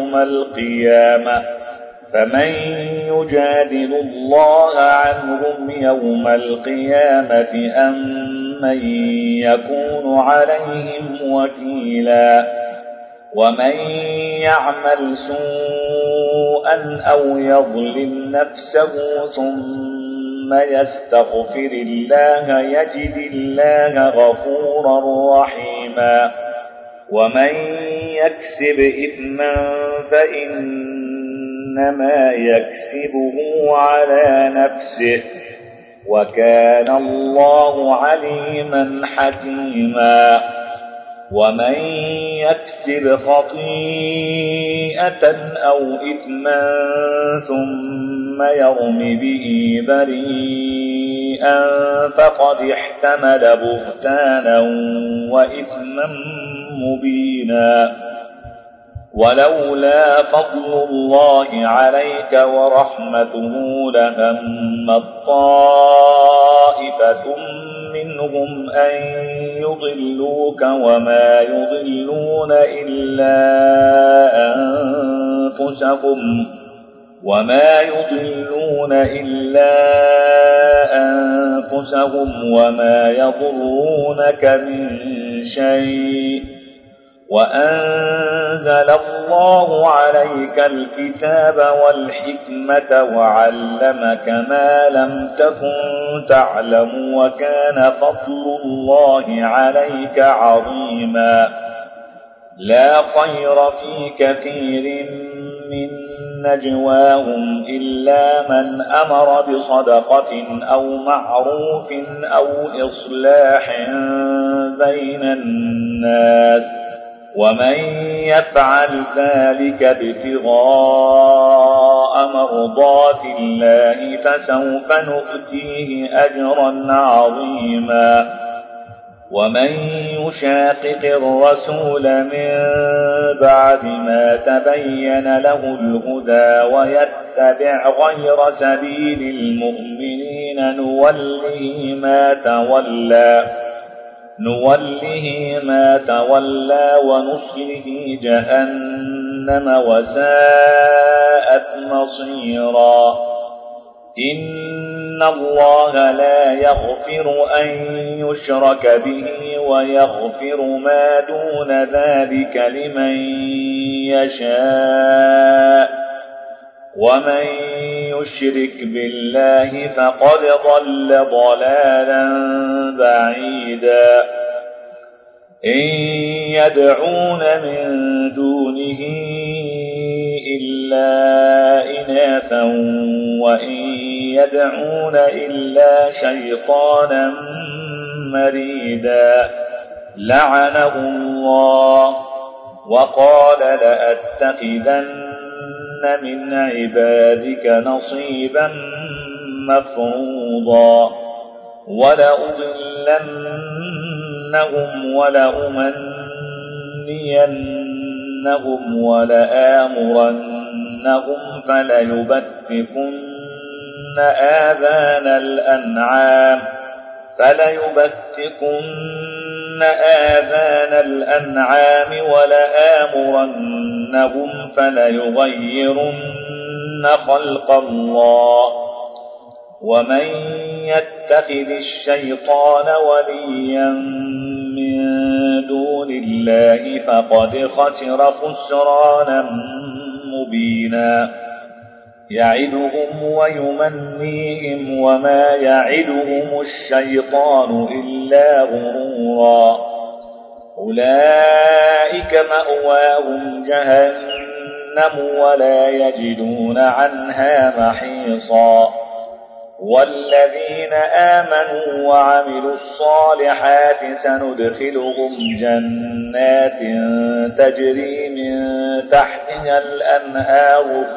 A: يوم القيامة أم من يكون عليهم وكيلا ومن يعمل سوءا أو يظلم نفسه ثم يستغفر الله يجد الله غفورا رحيما ومن يكسب إثما فإنما يكسبه على نفسه وكان الله عليما حكيما ومن يكسب خطيئة أو إثما ثم يرم به بريئا فقد احتمل بهتانا وإثما مبينا ولولا فضل الله عليك ورحمته لهم طائفة منهم أن يضلوك وما يضلون إلا أنفسهم وما يضلون إلا أنفسهم وما يضرونك من شيء وأنزل الله عليك الكتاب والحكمة وعلمك ما لم تكن تعلم وكان فضل الله عليك عظيما لا خير في كثير من نجواهم إلا من أمر بصدقة أو معروف أو إصلاح بين الناس ومن يفعل ذلك ابتغاء مرضات الله فسوف نؤتيه أجرا عظيما ومن يشاقق الرسول من بعد ما تبين له الهدى ويتبع غير سبيل المؤمنين نوله ما تولى ونصله جهنم وساءت مصيرا إن الله لا يغفر أن يشرك به ويغفر ما دون ذلك لمن يشاء ومن يشرك بالله فقد ضل ضلالا بعيدا إن يدعون من دونه إلا إناثا وإن يدعون إلا شيطانا مريدا لعنه الله وقال لأتخذن من عبادك نصيبا مفروضا ولأضلنهم ولأمنينهم ولآمرنهم فليبتكن آذان الأنعام ولآمرنهم فليغيرن خلق الله ومن يتخذ الشيطان وليا من دون الله فقد خسر خسرانا مبينا يعدهم ويمنيهم وما يعدهم الشيطان إلا غرورا أولئك مأواهم جهنم ولا يجدون عنها محيصا والذين آمنوا وعملوا الصالحات سندخلهم جنات تجري من تحتها الأنهار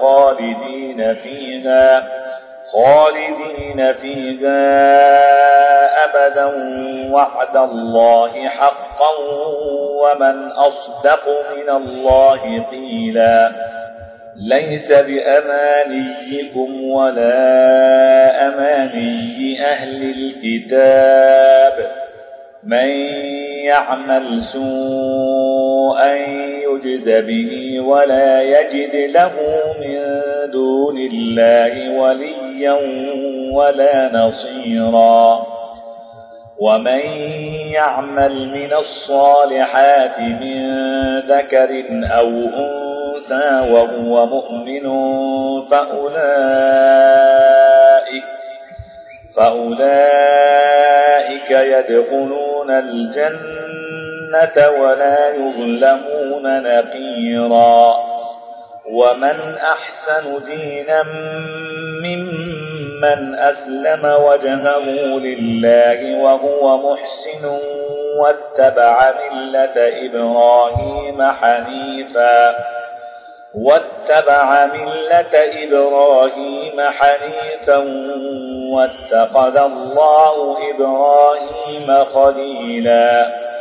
A: خالدين فيها أبدا وعد الله حقا ومن أصدق من الله قيلا ليس بأمانيكم ولا أماني أهل الكتاب من يعمل سوءا يجز به ولا يجد له من دون الله وليا ولا نصيرا ومن يعمل من الصالحات من ذكر أو أنثى وهو مؤمن فأولئك يدخلون الجنة ولا يظلمون نقيرا ومن أحسن دينا ممن أسلم وجهه لله وهو محسن واتبع ملة إبراهيم حنيفا واتخذ الله إبراهيم خليلا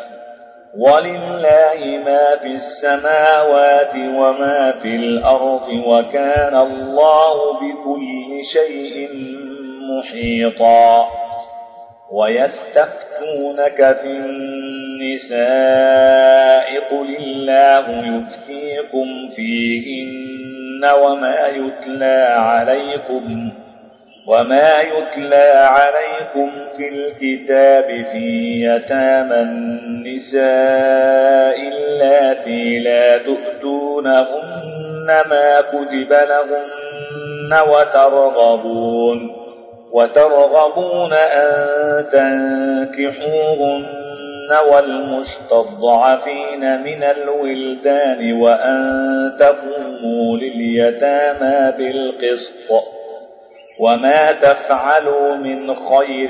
A: ولله ما في السماوات وما في الأرض وكان الله بكل شيء محيطا ويستفتونك في النساء قل الله يفتيكم فيهن وما يتلى عليكم في الكتاب في يتامى النساء اللاتي لا تؤتونهن ما كتب لهن وترغبون أن تنكحوهن والمستضعفين من الولدان وأن تقوموا لليتامى بالقسط وما تفعلوا من خير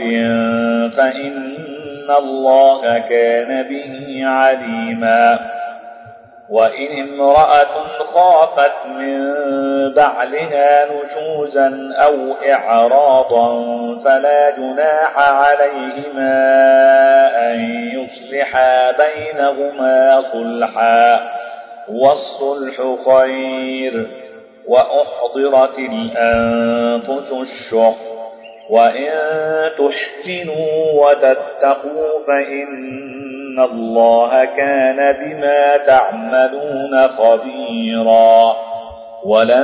A: فإن الله كان به عليما. وإن امرأة خافت من بعلها نشوزا أو إعراضا فلا جناح عليهما أن يصلحا بينهما صلحا والصلح خير. وأحضرت الأنفس الشح وإن تحسنوا وتتقوا فإن الله كان بما تعملون خبيرا. ولن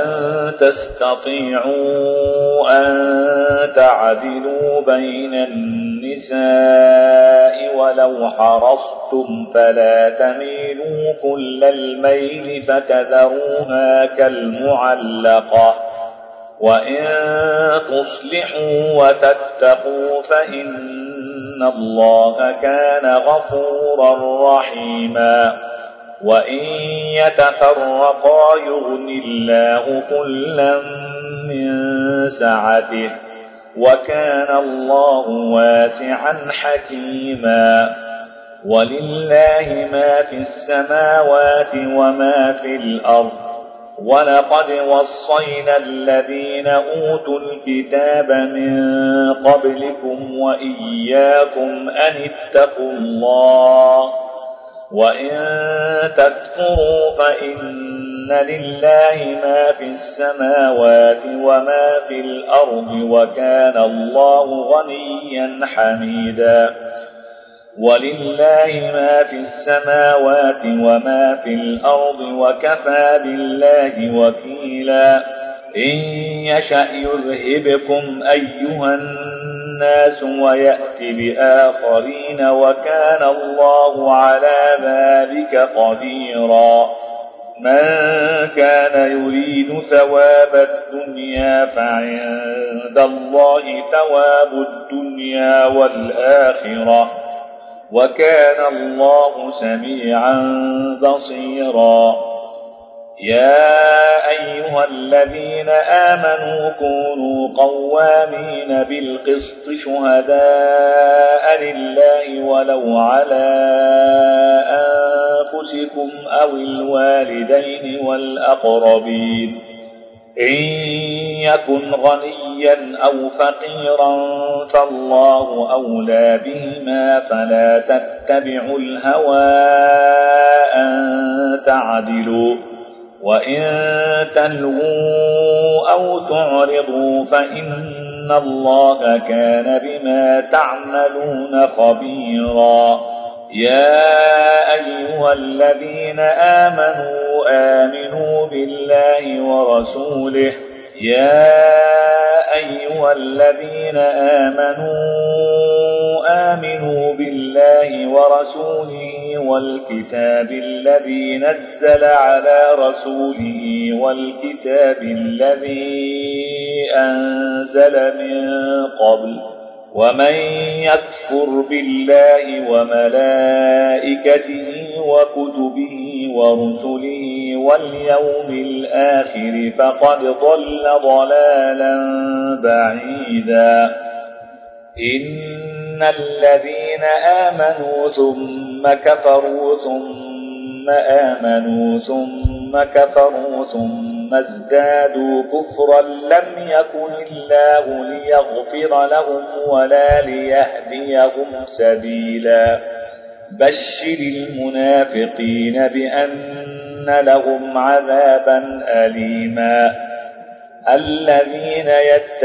A: تستطيعوا أن تعدلوا بين النساء ولو حرصتم فلا تميلوا كل الميل فتذروها كالمعلقة. وإن تصلحوا وتتقوا فإن الله كان غفورا رحيما. وإن يتفرقا يغن الله كلا من سعته وكان الله واسعا حكيما. ولله ما في السماوات وما في الأرض. ولقد وصينا الذين أوتوا الكتاب من قبلكم وإياكم أن اتقوا الله وإن تكفروا فإن لله ما في السماوات وما في الأرض وكان الله غنيا حميدا. ولله ما في السماوات وما في الأرض وكفى بالله وكيلا. إن يشأ يذهبكم أيها الناس ويأت بآخرين وكان الله على ذلك قديرا. من كان يريد ثواب الدنيا فعند الله ثواب الدنيا والآخرة وكان الله سميعا بصيرا. يا أيها الذين آمنوا كونوا قوامين بالقسط شهداء لله ولو على أنفسكم أو الوالدين والأقربين إن يكن غنيا أو فقيرا فالله أولى بهما فلا تتبعوا الهوى أن تعدلوا وإن تلووا أو تعرضوا فإن الله كان بما تعملون خبيرا. يا أيها الذين آمنوا بالله ورسوله والكتاب الذي نزل على رسوله والكتاب الذي أنزل من قبل ومن يكفر بالله وملائكته وكتبه ورسله واليوم الآخر فقد ضل ضلالا بعيدا. إن الذين آمنوا ثم كفروا ثم آمنوا ثم كفروا ثم ازدادوا كفرا لم يكن الله ليغفر لهم ولا ليهديهم سبيلا. بشر المنافقين بأن لهم عذابا أليما. الذين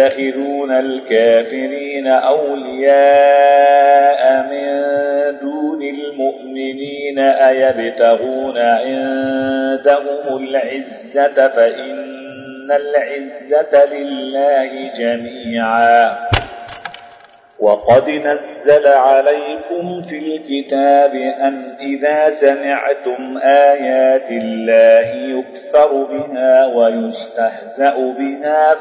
A: يتخذون الكافرين أولياء من دون دون المؤمنين أيبتغون عندهم العزة فإن العزة لله جميعا. وقد نزل عليكم في الكتاب أن إذا سمعتم آيات الله يكفر بها ويستهزأ بها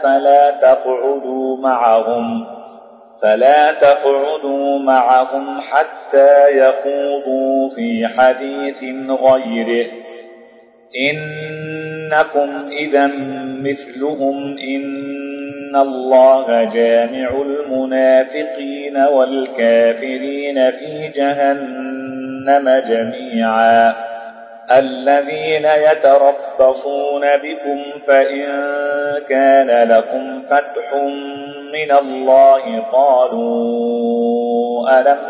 A: فلا تقعدوا معهم حتى يخوضوا في حديث غيره إنكم إذا مثلهم إن الله جامع المنافقين والكافرين في جهنم جميعا. الذين يتربصون بكم فإن كان لكم فتح من الله قالوا ألم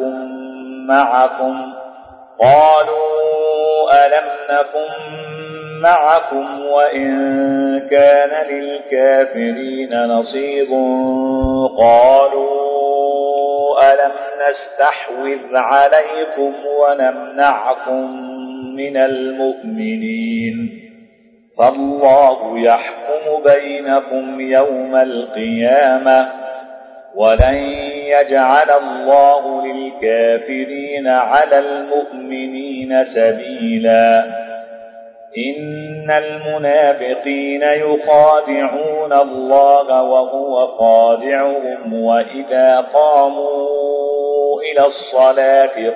A: نكن معكم وإن كان للكافرين نصيب قالوا ألم نستحوذ عليكم ونمنعكم من المؤمنين فالله يحكم بينكم يوم القيامة ولن يجعل الله للكافرين على المؤمنين سبيلا. إن المنافقين يخادعون الله وهو خادعهم وإذا قاموا إلى الصلاة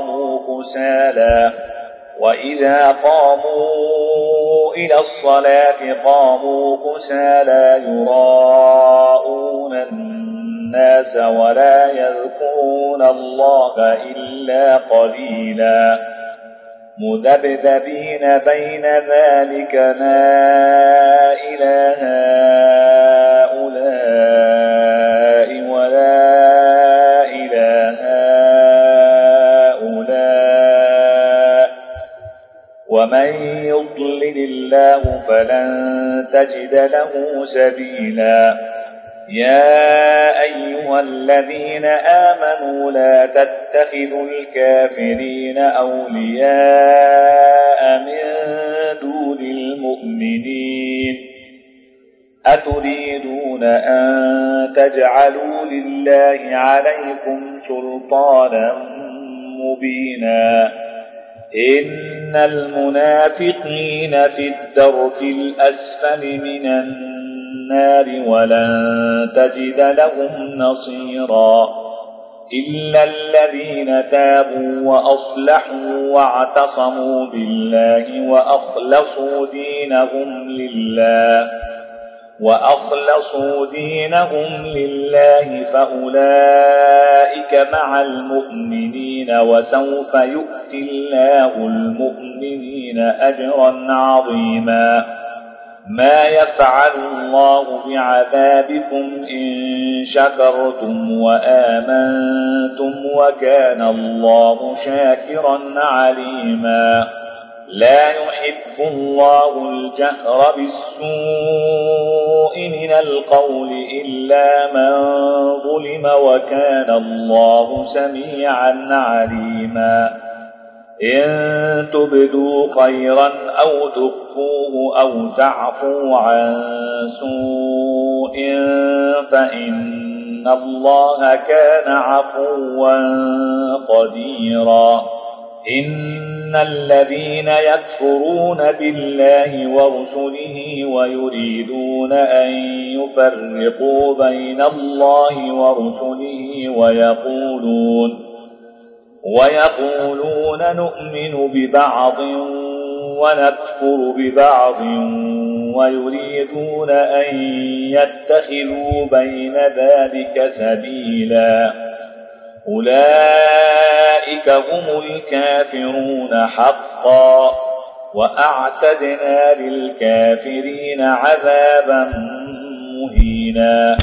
A: قاموا كسالى يراءون الناس ولا يذكرون الله إلا قليلا مذبذبين بين ذلك لا إله هؤلاء ولا إله هؤلاء ومن يضلل الله فلن تجد له سبيلا. يا أيها الذين آمنوا لا تتخذوا الكافرين أولياء من دون المؤمنين أتريدون أن تجعلوا لله عليكم سلطانا مبينا. إن المنافقين في الدرك الأسفل من النار ولن تجد لهم نصيرا إلا الذين تابوا وأصلحوا واعتصموا بالله وأخلصوا دينهم لله فأولئك مع المؤمنين وسوف يؤتي الله المؤمنين أجرا عظيما. ما يفعل الله بعذابكم إن شكرتم وآمنتم وكان الله شاكرا عليما. لا يحب الله الجهر بالسوء من القول إلا من ظلم وكان الله سميعا عليما. إن تبدوا خيرا أو تخفوه أو تعفوا عن سوء فإن الله كان عفوا قديرا. إن الذين يكفرون بالله ورسله ويريدون أن يفرقوا بين الله ورسله ويقولون نؤمن ببعض ونكفر ببعض ويريدون أن يتخذوا بين ذلك سبيلا أولئك هم الكافرون حقا وأعتدنا للكافرين عذابا مهينا.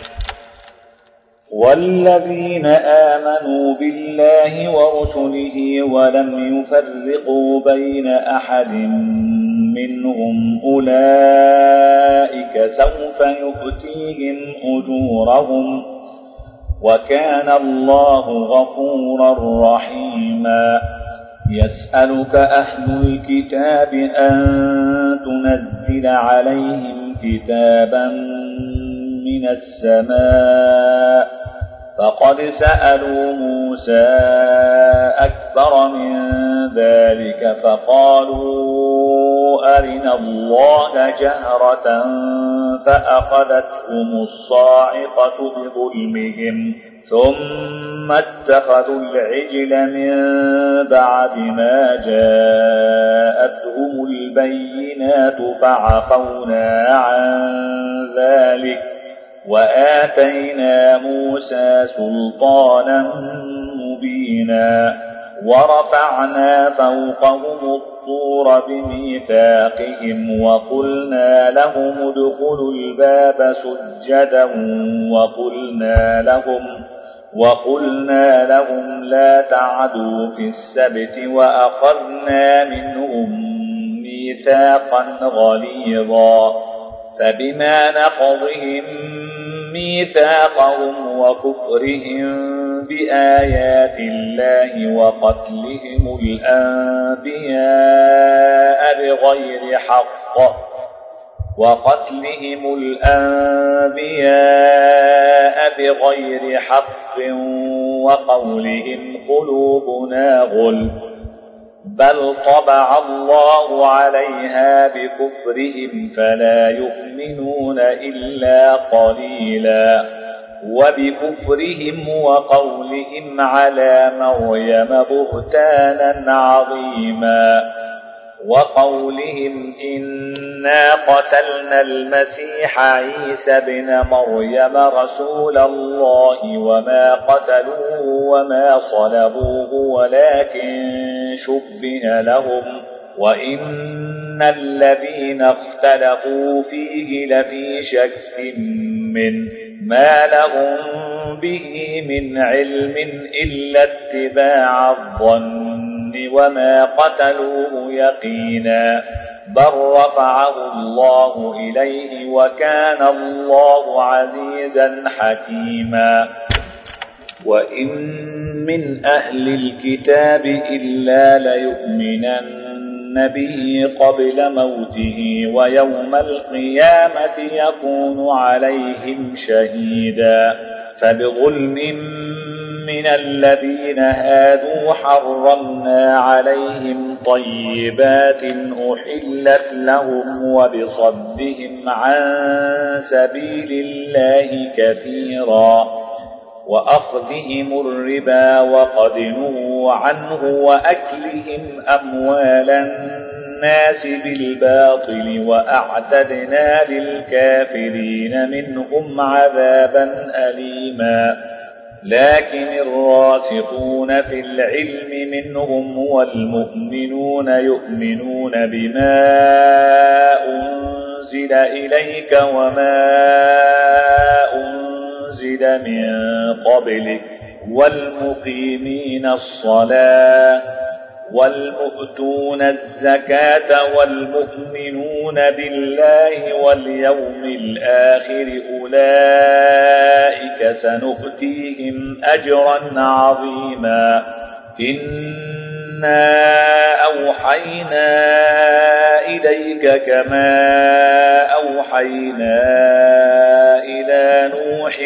A: والذين آمنوا بالله ورسله ولم يفرقوا بين أحد منهم أولئك سوف يؤتيهم أجورهم وكان الله غفورا رحيما. يسألك أهل الكتاب أن تنزل عليهم كتابا من السماء فقد سألوا موسى أكبر من ذلك فقالوا أرنا الله جهرة فأخذتهم الصاعقة بظلمهم ثم اتخذوا العجل من بعد ما جاءتهم البينات فعفونا عن ذلك وآتينا موسى سلطانا مبينا. ورفعنا فوقهم الطور بميثاقهم وقلنا لهم ادخلوا الباب سجدا وقلنا لهم لا تعدوا في السبت وأخذنا منهم ميثاقا غليظا. فبما نقضهم ميثاقهم وكفرهم بآيات الله وقتلهم الأنبياء بغير حق وقولهم قلوبنا غلف بل طبع الله عليها بكفرهم فلا يؤمنون إلا قليلا. وبكفرهم وقولهم على مريم بهتانا عظيما وقولهم إنا قتلنا المسيح عيسى ابن مريم رسول الله وما قتلوه وما صلبوه ولكن شبه لهم وإن الذين اختلفوا فيه لفي شك منه ما لهم به من علم إلا اتباع الظن وما قتلوه يقينا بل رفعه الله إليه وكان الله عزيزا حكيما. وإن من أهل الكتاب إلا ليؤمنن به قبل موته ويوم القيامة يكون عليهم شهيدا. فبظلم من الذين هادوا حرمنا عليهم طيبات أحلت لهم وبصدهم عن سبيل الله كثيرا وأخذهم الربا وقد نهوا عنه وأكلهم أموال الناس بالباطل وأعتدنا للكافرين منهم عذابا أليما. لكن الراسخون في العلم منهم والمؤمنون يؤمنون بما أنزل إليك وما أنزل من قبلك والمقيمين الصلاة والمؤتون الزكاة والمؤمنون بالله واليوم الآخر أولئك سنؤتيهم أجرا عظيما. إنا أوحينا إليك كما أوحينا إلى نوح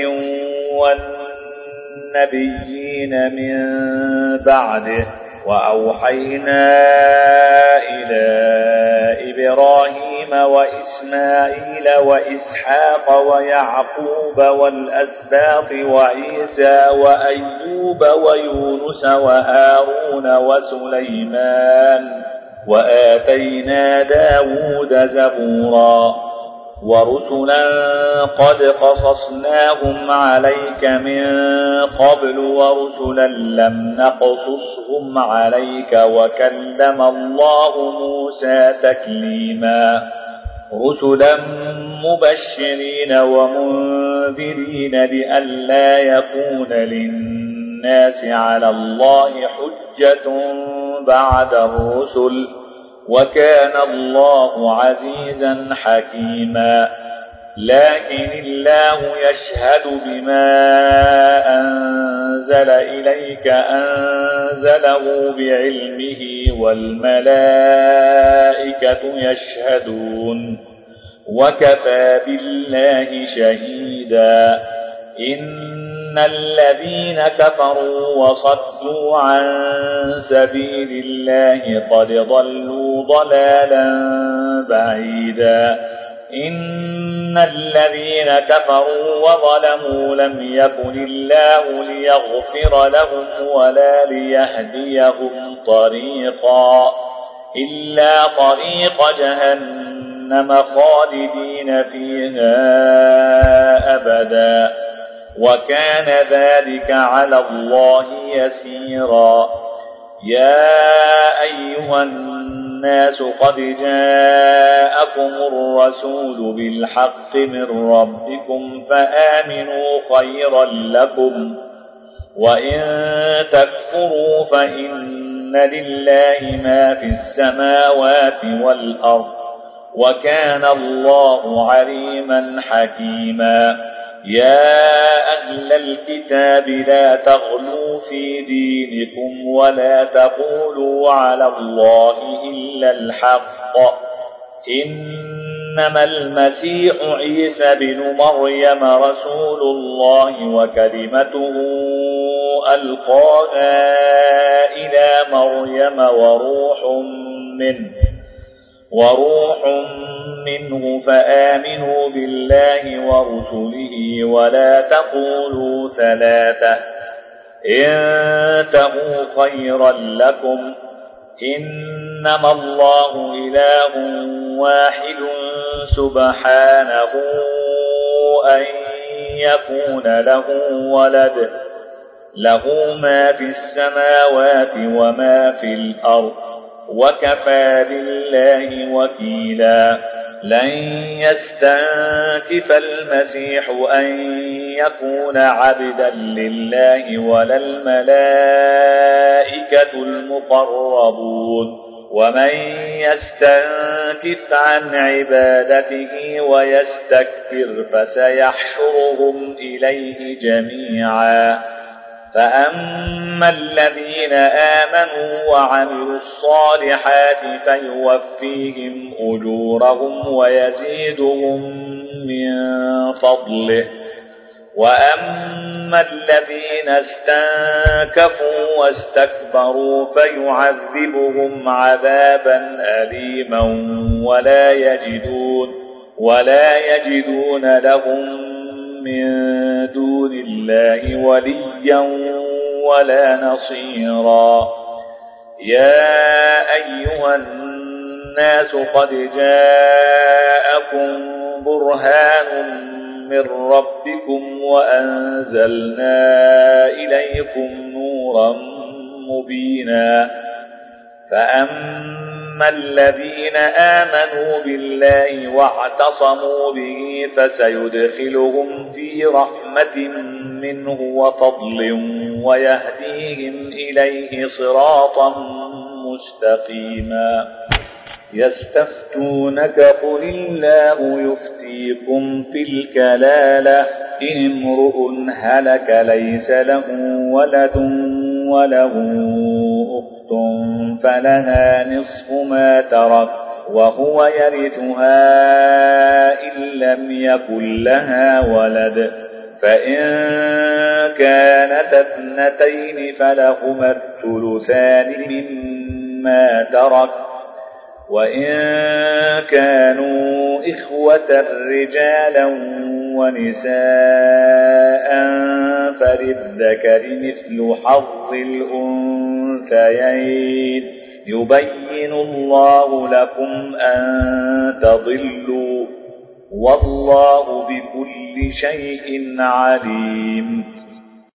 A: والنبيين من بعده وأوحينا إلى إبراهيم وإسماعيل وإسحاق ويعقوب والأسباط وعيسى وأيوب ويونس وهارون وسليمان وآتينا داود زبورا. ورسلا قد قصصناهم عليك من قبل ورسلا لم نقصصهم عليك وكلم الله موسى تكليما. رسلا مبشرين ومنذرين لئلا يكون للناس على الله حجة بعد الرسل وكان الله عزيزا حكيما. لكن الله يشهد بما أنزل إليك أنزله بعلمه والملائكة يشهدون وكفى بالله شهيدا. إن الذين كفروا وصدوا عن سبيل الله قد ضلوا ضلالا بعيدا. إن الذين كفروا وظلموا لم يكن الله ليغفر لهم ولا ليهديهم طريقا إلا طريق جهنم خالدين فيها أبدا وكان ذلك على الله يسيرا. يا أيها الناس قد جاءكم الرسول بالحق من ربكم فآمنوا خيرا لكم وإن تكفروا فإن لله ما في السماوات والأرض وكان الله عليما حكيما. يا أهل الكتاب لا تغلوا في دينكم ولا تقولوا على الله إلا الحق. إنما المسيح عيسى بن مريم رسول الله وكلمته ألقاها إلى مريم وروح منه فآمنوا بالله ورسله ولا تقولوا ثلاثة انتهوا خيرا لكم. إنما الله إله واحد سبحانه أن يكون له ولد له ما في السماوات وما في الأرض وكفى بالله وكيلا. لن يستنكف المسيح أن يكون عبدا لله ولا الملائكة المقربون ومن يستنكف عن عبادته ويستكبر فسيحشرهم إليه جميعا. فأما الذين آمنوا وعملوا الصالحات فيوفيهم أجورهم ويزيدهم من فضله. وأما الذين استنكفوا واستكبروا فيعذبهم عذابا أليما ولا يجدون لهم من دون الله وليا ولا نصيرا. يا أيها الناس قد جاءكم برهان من ربكم وأنزلنا إليكم نورا مبينا. فأما الذين آمنوا بالله واعتصموا به فسيدخلهم في رحمة منه وفضل ويهديهم إليه صراطا مستقيما. يستفتونك قل الله يفتيكم في الكلالة إن امرؤ هلك ليس له ولد وله أخت فلها نصف ما ترك وهو يرثها إن لم يكن لها ولد فإن كانت اثنتين فلهما الثلثان مما ترك وإن كانوا إخوة رجالا ونساء فللذكر مثل حظ الأنثيين يبين الله لكم أن تضلوا والله بكل شيء عليم.